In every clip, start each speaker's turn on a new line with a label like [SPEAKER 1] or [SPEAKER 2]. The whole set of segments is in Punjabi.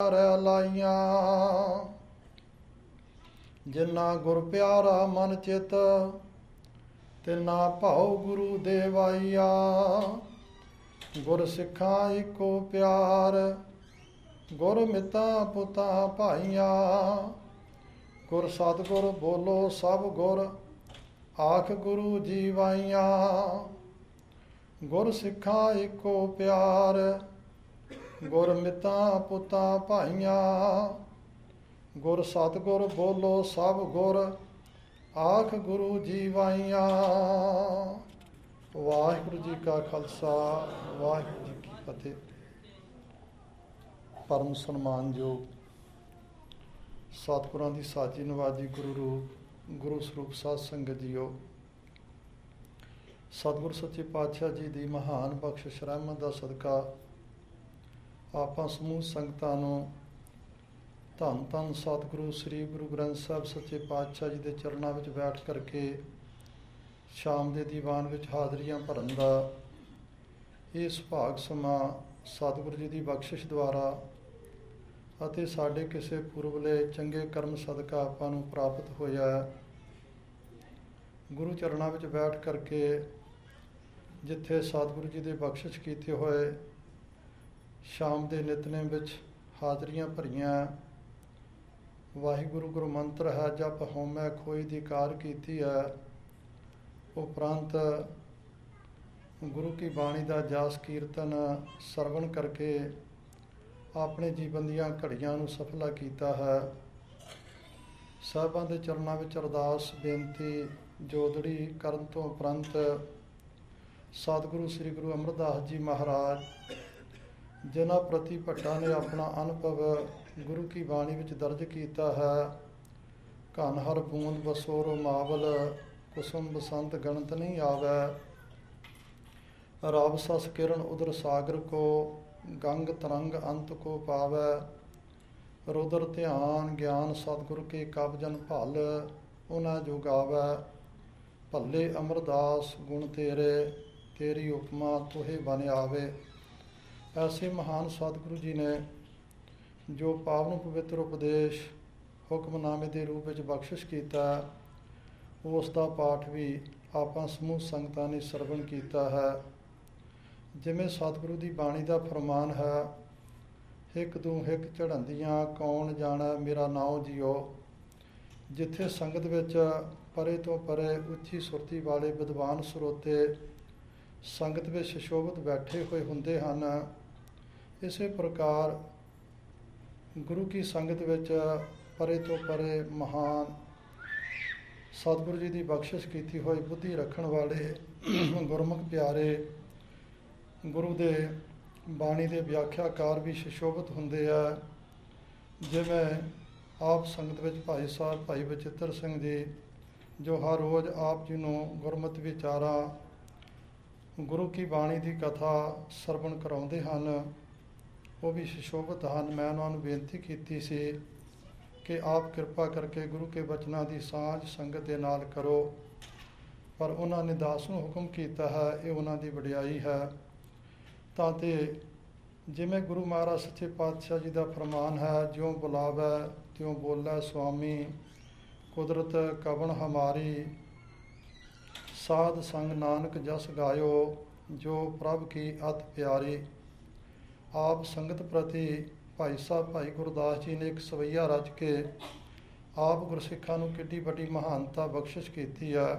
[SPEAKER 1] ਪਿਆਰੈ ਲਾਈਆਂ। ਜਿਨਾ ਗੁਰ ਪਿਆਰਾ ਮਨ ਚਿਤ, ਤਿਨਾ ਭਾਉ ਗੁਰੂ ਦੇਵਾਈਆ। ਗੁਰ ਸਿੱਖਾਂ ਇੱਕੋ ਪਿਆਰ, ਗੁਰ ਮਿੱਤਾਂ ਪੁੱਤਾਂ ਭਾਈਆਂ। ਗੁਰ ਸਤਿਗੁਰ ਬੋਲੋ ਸਭ ਗੁਰ, ਆਖ ਗੁਰੂ ਜੀਵਾਈਆਂ। ਗੁਰ ਸਿੱਖਾਂ ਇੱਕੋ ਪਿਆਰ, ਗੁਰ ਮਿੱਤਾਂ ਪੁੱਤਾਂ ਭਾਈਆਂ। ਗੁਰ ਸਤਿਗੁਰ ਬੋਲੋ ਸਭ ਗੁਰ, ਆਖ ਗੁਰੂ ਜੀਵਾਈਆਂ। ਵਾਹਿਗੁਰੂ ਜੀ ਕਾ ਖਾਲਸਾ, ਵਾਹਿਗੁਰੂ ਜੀ ਕੀ ਫਤਿਹ। ਪਰਮ ਸਨਮਾਨਯੋਗ ਸਤਿਗੁਰਾਂ ਦੀ ਸਾਜੀ ਨਵਾਜੀ ਗੁਰੂ ਰੂਪ ਗੁਰੂ ਸਰੂਪ ਸਾਧ ਸੰਗਤ ਜੀਓ, ਸਤਿਗੁਰ ਸੱਚੇ ਪਾਤਸ਼ਾਹ ਜੀ ਦੀ ਮਹਾਨ ਬਖਸ਼ਿਸ਼ ਰਹਿਮਤ ਦਾ ਸਦਕਾ ਆਪਾਂ ਸਮੂਹ ਸੰਗਤਾਂ ਨੂੰ ਧੰਨ ਧੰਨ ਸਤਿਗੁਰੂ ਸ੍ਰੀ ਗੁਰੂ ਗ੍ਰੰਥ ਸਾਹਿਬ ਸੱਚੇ ਪਾਤਸ਼ਾਹ ਜੀ ਦੇ ਚਰਨਾਂ ਵਿੱਚ ਬੈਠ ਕਰਕੇ ਸ਼ਾਮ ਦੇ ਦੀਵਾਨ ਵਿੱਚ ਹਾਜ਼ਰੀਆਂ ਭਰਨ ਦਾ ਇਹ ਸੁਭਾਗ ਸਮਾਂ ਸਤਿਗੁਰੂ ਜੀ ਦੀ ਬਖਸ਼ਿਸ਼ ਦੁਆਰਾ ਅਤੇ ਸਾਡੇ ਕਿਸੇ ਪੁਰਬਲੇ ਚੰਗੇ ਕਰਮ ਸਦਕਾ ਆਪਾਂ ਨੂੰ ਪ੍ਰਾਪਤ ਹੋਇਆ। ਗੁਰੂ ਚਰਨਾਂ ਵਿੱਚ ਬੈਠ ਕਰਕੇ ਜਿੱਥੇ ਸਤਿਗੁਰੂ ਜੀ ਦੇ ਬਖਸ਼ਿਸ਼ ਕੀਤੇ ਹੋਏ ਸ਼ਾਮ ਦੇ ਨਿਤਨੇਮ ਵਿੱਚ ਹਾਜ਼ਰੀਆਂ ਭਰੀਆਂ। ਵਾਹਿਗੁਰੂ ਗੁਰੂ ਮੰਤਰ ਹੈ ਜਪ ਹਉਮੈ ਖੋਈ ਦੀ ਕਾਰ ਕੀਤੀ ਹੈ। ਉਪਰੰਤ ਗੁਰੂ ਕੀ ਬਾਣੀ ਦਾ ਜਾਸ ਕੀਰਤਨ ਸਰਵਣ ਕਰਕੇ ਆਪਣੇ ਜੀਵਨ ਦੀਆਂ ਘੜੀਆਂ ਨੂੰ ਸਫਲਾ ਕੀਤਾ ਹੈ। ਸਾਹਿਬਾਂ ਦੇ ਚਰਨਾਂ ਵਿੱਚ ਅਰਦਾਸ ਬੇਨਤੀ ਜੋਦੜੀ ਕਰਨ ਤੋਂ ਉਪਰੰਤ ਸਤਿਗੁਰੂ ਸ੍ਰੀ ਗੁਰੂ ਅਮਰਦਾਸ ਜੀ ਮਹਾਰਾਜ ਜਿਨ੍ਹਾਂ ਪ੍ਰਤੀ ਭੱਟਾਂ ਨੇ ਆਪਣਾ ਅਨੁਭਵ ਗੁਰੂ ਕੀ ਬਾਣੀ ਵਿੱਚ ਦਰਜ ਕੀਤਾ ਹੈ। ਘਨ ਹਰ ਬੂੰਦ ਬਸੋਰੋ ਮਾਵਲ, ਕੁਸੁਮ ਬਸੰਤ ਗਣਤ ਨਹੀਂ ਆਵੈ। ਰਬ ਸਸ ਕਿਰਨ ਉਦਰ ਸਾਗਰ ਕੋ, ਗੰਗ ਤਰੰਗ ਅੰਤ ਕੋ ਪਾਵੈ। ਰੁਦਰ ਧਿਆਨ ਗਿਆਨ ਸਤਿਗੁਰ ਕੇ ਕਬਜਨ ਭਲ, ਉਹਨਾਂ ਜੋ ਗਾਵੈ। ਭੱਲੇ ਅਮਰਦਾਸ ਗੁਣ ਤੇਰੇ, ਤੇਰੀ ਉਪਮਾ ਤੋਹੇ ਬਨ ਆਵੇ। ਐਸੇ ਮਹਾਨ ਸਤਿਗੁਰੂ ਜੀ ਨੇ ਜੋ ਪਾਵਨ ਪਵਿੱਤਰ ਉਪਦੇਸ਼ ਹੁਕਮਨਾਮੇ ਦੇ ਰੂਪ ਵਿੱਚ ਬਖਸ਼ਿਸ਼ ਕੀਤਾ, ਉਸ ਦਾ ਪਾਠ ਵੀ ਆਪਾਂ ਸਮੂਹ ਸੰਗਤਾਂ ਨੇ ਸਰਵਣ ਕੀਤਾ ਹੈ। ਜਿਵੇਂ ਸਤਿਗੁਰੂ ਦੀ ਬਾਣੀ ਦਾ ਫਰਮਾਨ ਹੈ, ਹਿਕ ਦੂ ਹਿਕ ਚੜ੍ਹੰਦੀਆਂ ਕੌਣ ਜਾਣੈ ਮੇਰਾ ਨਾਉ ਜੀਓ। ਜਿੱਥੇ ਸੰਗਤ ਵਿੱਚ ਪਰੇ ਤੋਂ ਪਰੇ ਉੱਚੀ ਸੁਰਤੀ ਵਾਲੇ ਵਿਦਵਾਨ ਸਰੋਤੇ ਸੰਗਤ ਵਿੱਚ ਸ਼ੋਭਤ ਬੈਠੇ ਹੋਏ ਹੁੰਦੇ ਹਨ, ਇਸੇ ਪ੍ਰਕਾਰ ਗੁਰੂ ਕੀ ਸੰਗਤ ਵਿੱਚ ਪਰੇ ਤੋਂ ਪਰੇ ਮਹਾਨ ਸਤਿਗੁਰੂ ਜੀ ਦੀ ਬਖਸ਼ਿਸ਼ ਕੀਤੀ ਹੋਈ ਬੁੱਧੀ ਰੱਖਣ ਵਾਲੇ ਗੁਰਮੁਖ ਪਿਆਰੇ ਗੁਰੂ ਦੇ ਬਾਣੀ ਦੇ ਵਿਆਖਿਆਕਾਰ ਵੀ ਸ਼ੋਭਤ ਹੁੰਦੇ ਆ। ਜਿਵੇਂ ਆਪ ਸੰਗਤ ਵਿੱਚ ਭਾਈ ਸਾਹਿਬ ਭਾਈ ਬਚਿੱਤਰ ਸਿੰਘ ਜੀ ਜੋ ਹਰ ਰੋਜ਼ ਆਪ ਜੀ ਨੂੰ ਗੁਰਮਤਿ ਵਿਚਾਰਾਂ ਗੁਰੂ ਕੀ ਬਾਣੀ ਦੀ ਕਥਾ ਸਰਵਣ ਕਰਾਉਂਦੇ ਹਨ, ਉਹ ਵੀ ਸ਼ੋਭਤ ਹਨ। ਮੈਂ ਉਹਨਾਂ ਨੂੰ ਬੇਨਤੀ ਕੀਤੀ ਸੀ ਕਿ ਆਪ ਕਿਰਪਾ ਕਰਕੇ ਗੁਰੂ ਕੇ ਬਚਨਾਂ ਦੀ ਸਾਂਝ ਸੰਗਤ ਦੇ ਨਾਲ ਕਰੋ, ਪਰ ਉਹਨਾਂ ਨੇ ਦਾਸ ਨੂੰ ਹੁਕਮ ਕੀਤਾ ਹੈ, ਇਹ ਉਹਨਾਂ ਦੀ ਵਡਿਆਈ ਹੈ। ਤਾਂ ਤੇ ਜਿਵੇਂ ਗੁਰੂ ਮਹਾਰਾਜ ਸੱਚੇ ਪਾਤਸ਼ਾਹ ਜੀ ਦਾ ਫਰਮਾਨ ਹੈ, ਜਿਉਂ ਬੁਲਾਵੈ ਤਿਉਂ ਬੋਲੈ ਸੁਆਮੀ, ਕੁਦਰਤ ਕਵਣ ਹਮਾਰੀ। ਸਾਧ ਸੰਗ ਨਾਨਕ ਜਸ ਗਾਇਓ, ਜੋ ਪ੍ਰਭ ਕੀ ਅਤ ਪਿਆਰੀ। ਆਪ ਸੰਗਤ ਪ੍ਰਤੀ ਭਾਈ ਸਾਹਿਬ ਭਾਈ ਗੁਰਦਾਸ ਜੀ ਨੇ ਇੱਕ ਸਵਈਆ ਰਚ ਕੇ ਆਪ ਗੁਰਸਿੱਖਾਂ ਨੂੰ ਕਿੱਡੀ ਵੱਡੀ ਮਹਾਨਤਾ ਬਖਸ਼ਿਸ਼ ਕੀਤੀ ਹੈ।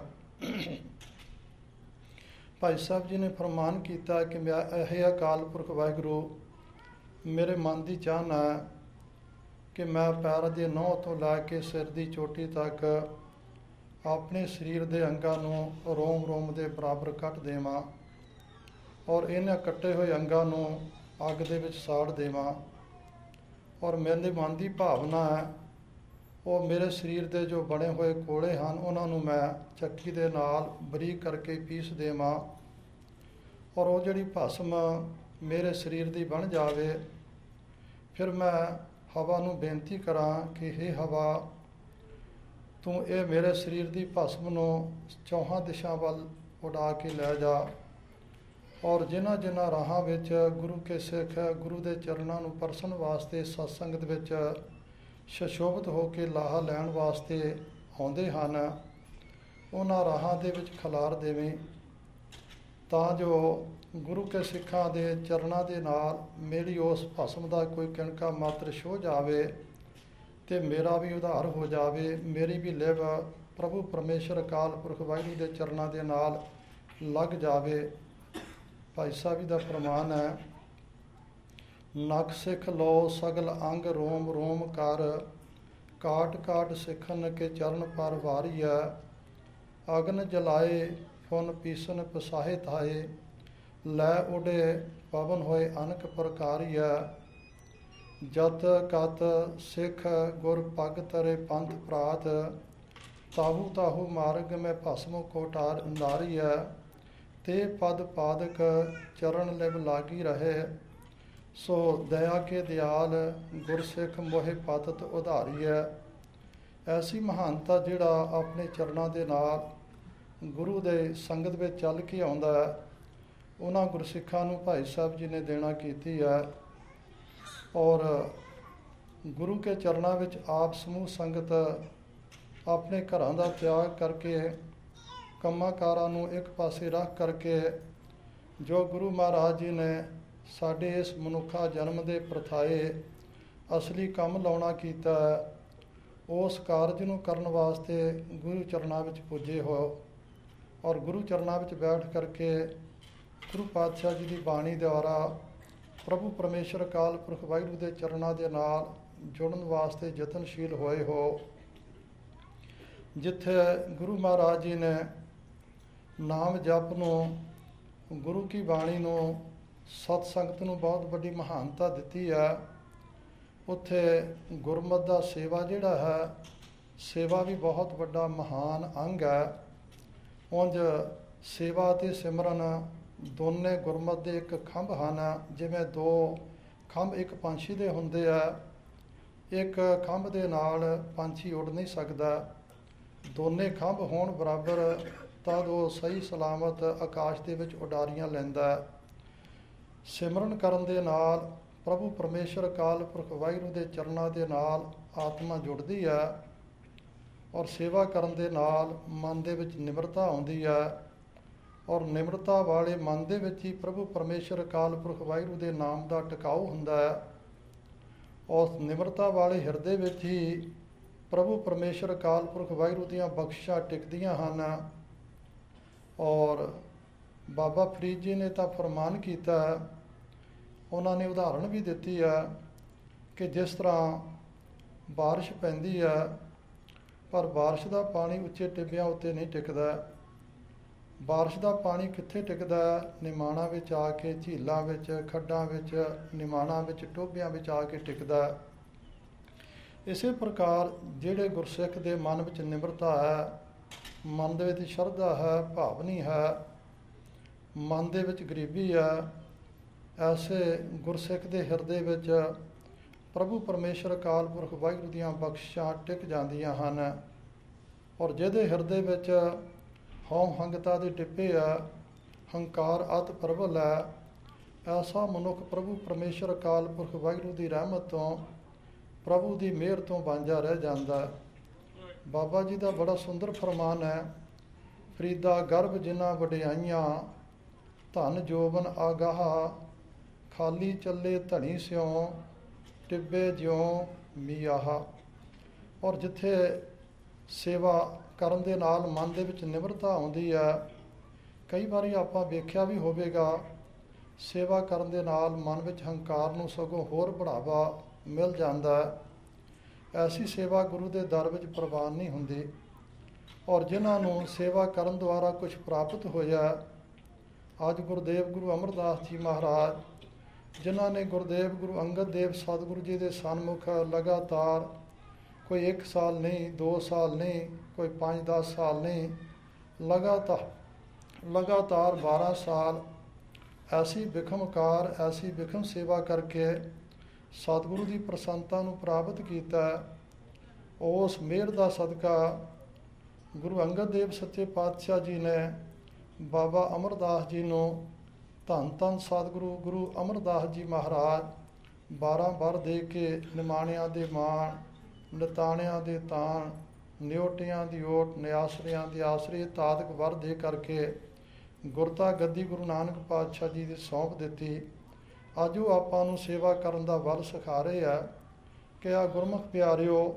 [SPEAKER 1] ਭਾਈ ਸਾਹਿਬ ਜੀ ਨੇ ਫਰਮਾਨ ਕੀਤਾ ਕਿ ਮੈਂ ਇਹ ਅਕਾਲ ਪੁਰਖ ਵਾਹਿਗੁਰੂ, ਮੇਰੇ ਮਨ ਦੀ ਚਾਹਨਾ ਹੈ ਕਿ ਮੈਂ ਪੈਰ ਦੇ ਨਹੁੰ ਤੋਂ ਲੈ ਕੇ ਸਿਰ ਦੀ ਚੋਟੀ ਤੱਕ ਆਪਣੇ ਸਰੀਰ ਦੇ ਅੰਗਾਂ ਨੂੰ ਰੋਮ ਰੋਮ ਦੇ ਬਰਾਬਰ ਕੱਟ ਦੇਵਾਂ, ਔਰ ਇਹਨਾਂ ਕੱਟੇ ਹੋਏ ਅੰਗਾਂ ਨੂੰ ਅੱਗ ਦੇ ਵਿੱਚ ਸਾੜ ਦੇਵਾਂ। ਔਰ ਮੇਰੇ ਮਨ ਦੀ ਭਾਵਨਾ ਹੈ, ਉਹ ਮੇਰੇ ਸਰੀਰ ਦੇ ਜੋ ਬਣੇ ਹੋਏ ਕੋਲੇ ਹਨ ਉਹਨਾਂ ਨੂੰ ਮੈਂ ਚੱਕੀ ਦੇ ਨਾਲ ਬਰੀਕ ਕਰਕੇ ਪੀਸ ਦੇਵਾਂ, ਔਰ ਉਹ ਜਿਹੜੀ ਭਸਮ ਮੇਰੇ ਸਰੀਰ ਦੀ ਬਣ ਜਾਵੇ। ਫਿਰ ਮੈਂ ਹਵਾ ਨੂੰ ਬੇਨਤੀ ਕਰਾਂ ਕਿ ਹੇ ਹਵਾ, ਤੂੰ ਇਹ ਮੇਰੇ ਸਰੀਰ ਦੀ ਭਸਮ ਨੂੰ ਚੌਹਾਂ ਦਿਸ਼ਾ ਵੱਲ ਉਡਾ ਕੇ ਲੈ ਜਾ। ਔਰ ਜਿਨ੍ਹਾਂ ਜਿਨ੍ਹਾਂ ਰਾਹਾਂ ਵਿੱਚ ਗੁਰੂ ਕੇ ਸਿੱਖ ਗੁਰੂ ਦੇ ਚਰਨਾਂ ਨੂੰ ਪਰਸਨ ਵਾਸਤੇ ਸਤਸੰਗਤ ਵਿੱਚ ਸ਼ਸ਼ੋਭਿਤ ਹੋ ਕੇ ਲਾਹਾ ਲੈਣ ਵਾਸਤੇ ਆਉਂਦੇ ਹਨ, ਉਹਨਾਂ ਰਾਹਾਂ ਦੇ ਵਿੱਚ ਖਿਲਾਰ ਦੇਵੇਂ, ਤਾਂ ਜੋ ਗੁਰੂ ਕੇ ਸਿੱਖਾਂ ਦੇ ਚਰਨਾਂ ਦੇ ਨਾਲ ਮੇਰੀ ਉਸ ਭਸਮ ਦਾ ਕੋਈ ਕਿਣਕਾ ਮਾਤਰ ਛੋਹ ਜਾਵੇ ਅਤੇ ਮੇਰਾ ਵੀ ਉਧਾਰ ਹੋ ਜਾਵੇ, ਮੇਰੀ ਵੀ ਲਿਵ ਪ੍ਰਭੂ ਪਰਮੇਸ਼ਰ ਅਕਾਲ ਪੁਰਖ ਵਾਹਿਗੁਰੂ ਦੇ ਚਰਨਾਂ ਦੇ ਨਾਲ ਲੱਗ ਜਾਵੇ। ਭਾਈ ਸਾਹਿਬ ਜੀ ਦਾ ਫਰਮਾਨ ਹੈ, ਨਖ ਸਿੱਖ ਲੋ ਸਗਲ ਅੰਗ ਰੋਮ ਰੋਮ ਕਰ, ਕਾਟ ਕਾਟ ਸਿੱਖਨ ਕੇ ਚਰਨ ਪਰ ਵਾਰੀਐ, ਅਗਨ ਜਲਾਏ ਫੁਨ ਪੀਸਨ ਪਸਾਹੇ ਥਾਏ, ਲੈ ਉਡੇ ਪਵਨ ਹੋਏ ਅਨਕ ਪ੍ਰਕਾਰੀਐ, ਜਤ ਕਤ ਸਿੱਖ ਗੁਰ ਪਗ ਤਰੇ ਪੰਥ ਪ੍ਰਾਤ, ਤਾਹੂ ਤਾਹੂ ਮਾਰਗ ਮੈਂ ਭਸਮ ਕੋਟਾਰ ਨਾਰੀਐ, ਤੇ ਪਦ ਪਾਦਕ ਚਰਨ ਲਿਵ ਲਾਗੀ ਰਹੇ, ਸੋ ਦਇਆ ਕੇ ਦਿਆਲ ਗੁਰਸਿੱਖ ਮੋਹਿ ਪਤਤ ਉਧਾਰੀਐ। ਐਸੀ ਮਹਾਨਤਾ ਜਿਹੜਾ ਆਪਣੇ ਚਰਨਾਂ ਦੇ ਨਾਲ ਗੁਰੂ ਦੇ ਸੰਗਤ ਵਿੱਚ ਚੱਲ ਕੇ ਆਉਂਦਾ ਹੈ, ਉਹਨਾਂ ਗੁਰਸਿੱਖਾਂ ਨੂੰ ਭਾਈ ਸਾਹਿਬ ਜੀ ਨੇ ਦੇਣਾ ਕੀਤੀ ਹੈ। ਔਰ ਗੁਰੂ ਕੇ ਚਰਨਾਂ ਵਿੱਚ ਆਪ ਸਮੂਹ ਸੰਗਤ ਆਪਣੇ ਘਰਾਂ ਦਾ ਤਿਆਗ ਕਰਕੇ, ਕੰਮਾਂ ਕਾਰਾਂ ਨੂੰ ਇੱਕ ਪਾਸੇ ਰੱਖ ਕਰਕੇ, ਜੋ ਗੁਰੂ ਮਹਾਰਾਜ ਜੀ ਨੇ ਸਾਡੇ ਇਸ ਮਨੁੱਖਾ ਜਨਮ ਦੇ ਪ੍ਰਥਾਏ ਅਸਲੀ ਕੰਮ ਲਾਉਣਾ ਕੀਤਾ, ਉਸ ਕਾਰਜ ਨੂੰ ਕਰਨ ਵਾਸਤੇ ਗੁਰੂ ਚਰਨਾਂ ਵਿੱਚ ਪੁੱਜੇ ਹੋ, ਔਰ ਗੁਰੂ ਚਰਨਾਂ ਵਿੱਚ ਬੈਠ ਕਰਕੇ ਗੁਰੂ ਪਾਤਸ਼ਾਹ ਜੀ ਦੀ ਬਾਣੀ ਦੁਆਰਾ ਪ੍ਰਭੂ ਪਰਮੇਸ਼ਰ ਅਕਾਲ ਪੁਰਖ ਵਾਹਿਗੁਰੂ ਦੇ ਚਰਨਾਂ ਦੇ ਨਾਲ ਜੁੜਨ ਵਾਸਤੇ ਯਤਨਸ਼ੀਲ ਹੋਏ ਹੋ। ਜਿੱਥੇ ਗੁਰੂ ਮਹਾਰਾਜ ਜੀ ਨੇ ਨਾਮ ਜਪ ਨੂੰ, ਗੁਰੂ ਕੀ ਬਾਣੀ ਨੂੰ, ਸਤ ਸੰਗਤ ਨੂੰ ਬਹੁਤ ਵੱਡੀ ਮਹਾਨਤਾ ਦਿੱਤੀ ਹੈ, ਉੱਥੇ ਗੁਰਮਤਿ ਦਾ ਸੇਵਾ ਜਿਹੜਾ ਹੈ, ਸੇਵਾ ਵੀ ਬਹੁਤ ਵੱਡਾ ਮਹਾਨ ਅੰਗ ਹੈ। ਉਂਝ ਸੇਵਾ ਅਤੇ ਸਿਮਰਨ ਦੋਨੇ ਗੁਰਮਤਿ ਦੇ ਇੱਕ ਖੰਭ ਹਨ। ਜਿਵੇਂ ਦੋ ਖੰਭ ਇੱਕ ਪੰਛੀ ਦੇ ਹੁੰਦੇ ਆ, ਇੱਕ ਖੰਭ ਦੇ ਨਾਲ ਪੰਛੀ ਉੱਡ ਨਹੀਂ ਸਕਦਾ, ਦੋਨੇ ਖੰਭ ਹੋਣ ਬਰਾਬਰ ਤਦ ਉਹ ਸਹੀ ਸਲਾਮਤ ਆਕਾਸ਼ ਦੇ ਵਿੱਚ ਉਡਾਰੀਆਂ ਲੈਂਦਾ। ਸਿਮਰਨ ਕਰਨ ਦੇ ਨਾਲ ਪ੍ਰਭੂ ਪਰਮੇਸ਼ਰ ਅਕਾਲ ਪੁਰਖ ਵਾਹਿਗੁਰੂ ਦੇ ਚਰਨਾਂ ਦੇ ਨਾਲ ਆਤਮਾ ਜੁੜਦੀ ਹੈ, ਔਰ ਸੇਵਾ ਕਰਨ ਦੇ ਨਾਲ ਮਨ ਦੇ ਵਿੱਚ ਨਿਮਰਤਾ ਆਉਂਦੀ ਹੈ, ਔਰ ਨਿਮਰਤਾ ਵਾਲੇ ਮਨ ਦੇ ਵਿੱਚ ਹੀ ਪ੍ਰਭੂ ਪਰਮੇਸ਼ਰ ਅਕਾਲ ਪੁਰਖ ਵਾਹਿਗੁਰੂ ਦੇ ਨਾਮ ਦਾ ਟਿਕਾਊ ਹੁੰਦਾ ਹੈ। ਉਸ ਨਿਮਰਤਾ ਵਾਲੇ ਹਿਰਦੇ ਵਿੱਚ ਹੀ ਪ੍ਰਭੂ ਪਰਮੇਸ਼ਰ ਅਕਾਲ ਪੁਰਖ ਵਾਹਿਗੁਰੂ ਦੀਆਂ ਬਖਸ਼ਿਸ਼ਾਂ ਟਿਕਦੀਆਂ ਹਨ। ਔਰ ਬਾਬਾ ਫਰੀਦ ਜੀ ਨੇ ਤਾਂ ਫਰਮਾਨ ਕੀਤਾ ਹੈ, ਉਹਨਾਂ ਨੇ ਉਦਾਹਰਣ ਵੀ ਦਿੱਤੀ ਹੈ ਕਿ ਜਿਸ ਤਰ੍ਹਾਂ ਬਾਰਿਸ਼ ਪੈਂਦੀ ਹੈ, ਪਰ ਬਾਰਿਸ਼ ਦਾ ਪਾਣੀ ਉੱਚੇ ਟਿੱਬਿਆਂ ਉੱਤੇ ਨਹੀਂ ਟਿਕਦਾ। ਬਾਰਿਸ਼ ਦਾ ਪਾਣੀ ਕਿੱਥੇ ਟਿਕਦਾ? ਨਿਮਾਣਾਂ ਵਿੱਚ ਆ ਕੇ, ਝੀਲਾਂ ਵਿੱਚ, ਖੱਡਾਂ ਵਿੱਚ, ਨਿਮਾਣਾਂ ਵਿੱਚ, ਟੋਭਿਆਂ ਵਿੱਚ ਆ ਕੇ ਟਿਕਦਾ। ਇਸੇ ਪ੍ਰਕਾਰ ਜਿਹੜੇ ਗੁਰਸਿੱਖ ਦੇ ਮਨ ਵਿੱਚ ਨਿਮਰਤਾ ਹੈ, ਮਨ ਦੇ ਵਿੱਚ ਸ਼ਰਧਾ ਹੈ, ਭਾਵਨੀ ਹੈ, ਮਨ ਦੇ ਵਿੱਚ ਗਰੀਬੀ ਹੈ, ਐਸੇ ਗੁਰਸਿੱਖ ਦੇ ਹਿਰਦੇ ਵਿੱਚ ਪ੍ਰਭੂ ਪਰਮੇਸ਼ਰ ਅਕਾਲ ਪੁਰਖ ਵਾਹਿਗੁਰੂ ਦੀਆਂ ਬਖਸ਼ਿਸ਼ਾਂ ਟਿਕ ਜਾਂਦੀਆਂ ਹਨ। ਔਰ ਜਿਹਦੇ ਹਿਰਦੇ ਵਿੱਚ ਹਉ ਹੰਗਤਾ ਦੇ ਟਿੱਪੇ ਆ, ਹੰਕਾਰ ਅਤ ਪ੍ਰਬਲ ਹੈ, ਐਸਾ ਮਨੁੱਖ ਪ੍ਰਭੂ ਪਰਮੇਸ਼ਰ ਅਕਾਲ ਪੁਰਖ ਵਾਹਿਗੁਰੂ ਦੀ ਰਹਿਮਤ ਤੋਂ, ਪ੍ਰਭੂ ਦੀ ਮਿਹਰ ਤੋਂ ਵਾਂਝਾ ਰਹਿ ਜਾਂਦਾ। ਬਾਬਾ ਜੀ ਦਾ ਬੜਾ ਸੁੰਦਰ ਫਰਮਾਨ ਹੈ, ਫਰੀਦਾ ਗਰਭ ਜਿਨ੍ਹਾਂ ਵਡਿਆਈਆਂ, ਧਨ ਜੋਬਨ ਆਗਾਹ, ਖਾਲੀ ਚੱਲੇ ਧਣੀ ਸਿਉ, ਟਿੱਬੇ ਜਿਉ ਮੀਆਹ। ਔਰ ਜਿੱਥੇ ਸੇਵਾ ਕਰਨ ਦੇ ਨਾਲ ਮਨ ਦੇ ਵਿੱਚ ਨਿਮਰਤਾ ਆਉਂਦੀ ਹੈ, ਕਈ ਵਾਰੀ ਆਪਾਂ ਵੇਖਿਆ ਵੀ ਹੋਵੇਗਾ, ਸੇਵਾ ਕਰਨ ਦੇ ਨਾਲ ਮਨ ਵਿੱਚ ਹੰਕਾਰ ਨੂੰ ਸਗੋਂ ਹੋਰ ਬੜਾਵਾ ਮਿਲ ਜਾਂਦਾ ਹੈ। ਐਸੀ ਸੇਵਾ ਗੁਰੂ ਦੇ ਦਰ ਵਿੱਚ ਪ੍ਰਵਾਨ ਨਹੀਂ ਹੁੰਦੀ। ਔਰ ਜਿਨ੍ਹਾਂ ਨੂੰ ਸੇਵਾ ਕਰਨ ਦੁਆਰਾ ਕੁਝ ਪ੍ਰਾਪਤ ਹੋਇਆ, ਅੱਜ ਗੁਰਦੇਵ ਗੁਰੂ ਅਮਰਦਾਸ ਜੀ ਮਹਾਰਾਜ, ਜਿਨ੍ਹਾਂ ਨੇ ਗੁਰਦੇਵ ਗੁਰੂ ਅੰਗਦ ਦੇਵ ਸਤਿਗੁਰੂ ਜੀ ਦੇ ਸਨਮੁਖ ਲਗਾਤਾਰ ਕੋਈ 1 ਸਾਲ ਨਹੀਂ, 2 ਸਾਲ ਨਹੀਂ, ਕੋਈ 5-10 ਸਾਲ ਨਹੀਂ, ਲਗਾਤਾਰ 12 ਸਾਲ ਐਸੀ ਬਿਖਮਕਾਰ, ਐਸੀ ਬਿਖਮ ਸੇਵਾ ਕਰਕੇ ਸਤਿਗੁਰੂ ਦੀ ਪ੍ਰਸੰਨਤਾ ਨੂੰ ਪ੍ਰਾਪਤ ਕੀਤਾ। ਉਸ ਮਿਹਰ ਦਾ ਸਦਕਾ ਗੁਰੂ ਅੰਗਦ ਦੇਵ ਸੱਚੇ ਪਾਤਸ਼ਾਹ ਜੀ ਨੇ ਬਾਬਾ ਅਮਰਦਾਸ ਜੀ ਨੂੰ ਧੰਨ ਧੰਨ ਸਤਿਗੁਰੂ ਗੁਰੂ ਅਮਰਦਾਸ ਜੀ ਮਹਾਰਾਜ 12 ਵਰ ਦੇ ਕੇ ਨਿਮਾਣਿਆਂ ਦੇ ਮਾਣ, ਨਿਤਾਣਿਆਂ ਦੇ ਤਾਣ, ਨਿਓਟਿਆਂ ਦੀ ਓਟ, ਨਿਆਸਰਿਆਂ ਦੇ ਆਸਰੇ ਤਾਦਕ ਵਰ ਦੇ ਕਰਕੇ ਗੁਰਤਾ ਗੱਦੀ ਗੁਰੂ ਨਾਨਕ ਪਾਤਸ਼ਾਹ ਜੀ ਦੀ ਸੌਂਪ ਦਿੱਤੀ। ਅੱਜ ਉਹ ਆਪਾਂ ਨੂੰ ਸੇਵਾ ਕਰਨ ਦਾ ਵੱਲ ਸਿਖਾ ਰਹੇ ਆ ਕਿ ਆ ਗੁਰਮੁਖ ਪਿਆਰਿਓ,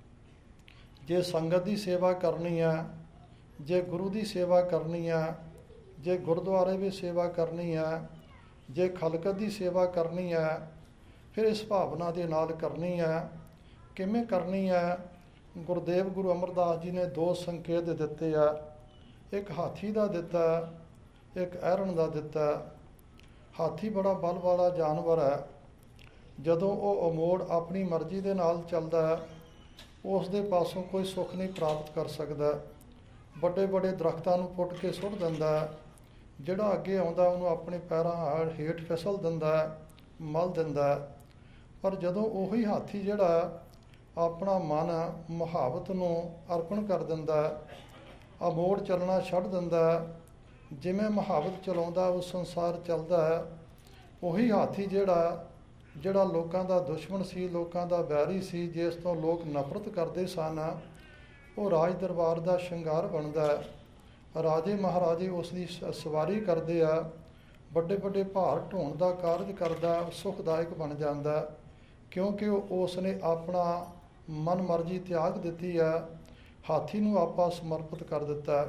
[SPEAKER 1] ਜੇ ਸੰਗਤ ਦੀ ਸੇਵਾ ਕਰਨੀ ਆ, ਜੇ ਗੁਰੂ ਦੀ ਸੇਵਾ ਕਰਨੀ ਆ, ਜੇ ਗੁਰਦੁਆਰੇ ਵਿੱਚ ਸੇਵਾ ਕਰਨੀ ਆ, ਜੇ ਖਲਕਤ ਦੀ ਸੇਵਾ ਕਰਨੀ ਆ, ਫਿਰ ਇਸ ਭਾਵਨਾ ਦੇ ਨਾਲ ਕਰਨੀ ਆ। ਕਿਵੇਂ ਕਰਨੀ ਆ? ਗੁਰਦੇਵ ਗੁਰੂ ਅਮਰਦਾਸ ਜੀ ਨੇ 2 ਸੰਕੇਤ ਦਿੱਤੇ ਆ, ਇੱਕ ਹਾਥੀ ਦਾ ਦਿੱਤਾ, ਇੱਕ ਐਰਣ ਦਾ ਦਿੱਤਾ। ਹਾਥੀ ਬੜਾ ਬਲ ਵਾਲਾ ਜਾਨਵਰ ਹੈ। ਜਦੋਂ ਉਹ ਅਮੋੜ ਆਪਣੀ ਮਰਜ਼ੀ ਦੇ ਨਾਲ ਚੱਲਦਾ, ਉਸ ਦੇ ਪਾਸੋਂ ਕੋਈ ਸੁੱਖ ਨਹੀਂ ਪ੍ਰਾਪਤ ਕਰ ਸਕਦਾ। ਵੱਡੇ ਵੱਡੇ ਦਰਖਤਾਂ ਨੂੰ ਪੁੱਟ ਕੇ ਸੁੱਟ ਦਿੰਦਾ, ਜਿਹੜਾ ਅੱਗੇ ਆਉਂਦਾ ਉਹਨੂੰ ਆਪਣੇ ਪੈਰਾਂ ਹੇਠ ਫਿਸਲ ਦਿੰਦਾ, ਮਲ ਦਿੰਦਾ। ਪਰ ਜਦੋਂ ਉਹੀ ਹਾਥੀ ਜਿਹੜਾ ਆਪਣਾ ਮਨ ਮੁਹਾਬਤ ਨੂੰ ਅਰਪਣ ਕਰ ਦਿੰਦਾ, ਅਮੋੜ ਚੱਲਣਾ ਛੱਡ ਦਿੰਦਾ, ਜਿਵੇਂ ਮੁਹਾਬਤ ਚਲਾਉਂਦਾ ਉਹ ਸੰਸਾਰ ਚੱਲਦਾ ਹੈ। ਉਹੀ ਹਾਥੀ ਜਿਹੜਾ ਲੋਕਾਂ ਦਾ ਦੁਸ਼ਮਣ ਸੀ, ਲੋਕਾਂ ਦਾ ਵੈਰੀ ਸੀ, ਜਿਸ ਤੋਂ ਲੋਕ ਨਫ਼ਰਤ ਕਰਦੇ ਸਨ, ਉਹ ਰਾਜ ਦਰਬਾਰ ਦਾ ਸ਼ਿੰਗਾਰ ਬਣਦਾ ਹੈ। ਰਾਜੇ ਮਹਾਰਾਜੇ ਉਸ ਦੀ ਸਵਾਰੀ ਕਰਦੇ ਆ, ਵੱਡੇ ਵੱਡੇ ਭਾਰ ਢੋਣ ਦਾ ਕਾਰਜ ਕਰਦਾ, ਸੁਖਦਾਇਕ ਬਣ ਜਾਂਦਾ, ਕਿਉਂਕਿ ਉਸ ਨੇ ਆਪਣਾ ਮਨ ਮਰਜ਼ੀ ਤਿਆਗ ਦਿੱਤੀ ਹੈ, ਹਾਥੀ ਨੂੰ ਆਪਾਂ ਸਮਰਪਿਤ ਕਰ ਦਿੱਤਾ।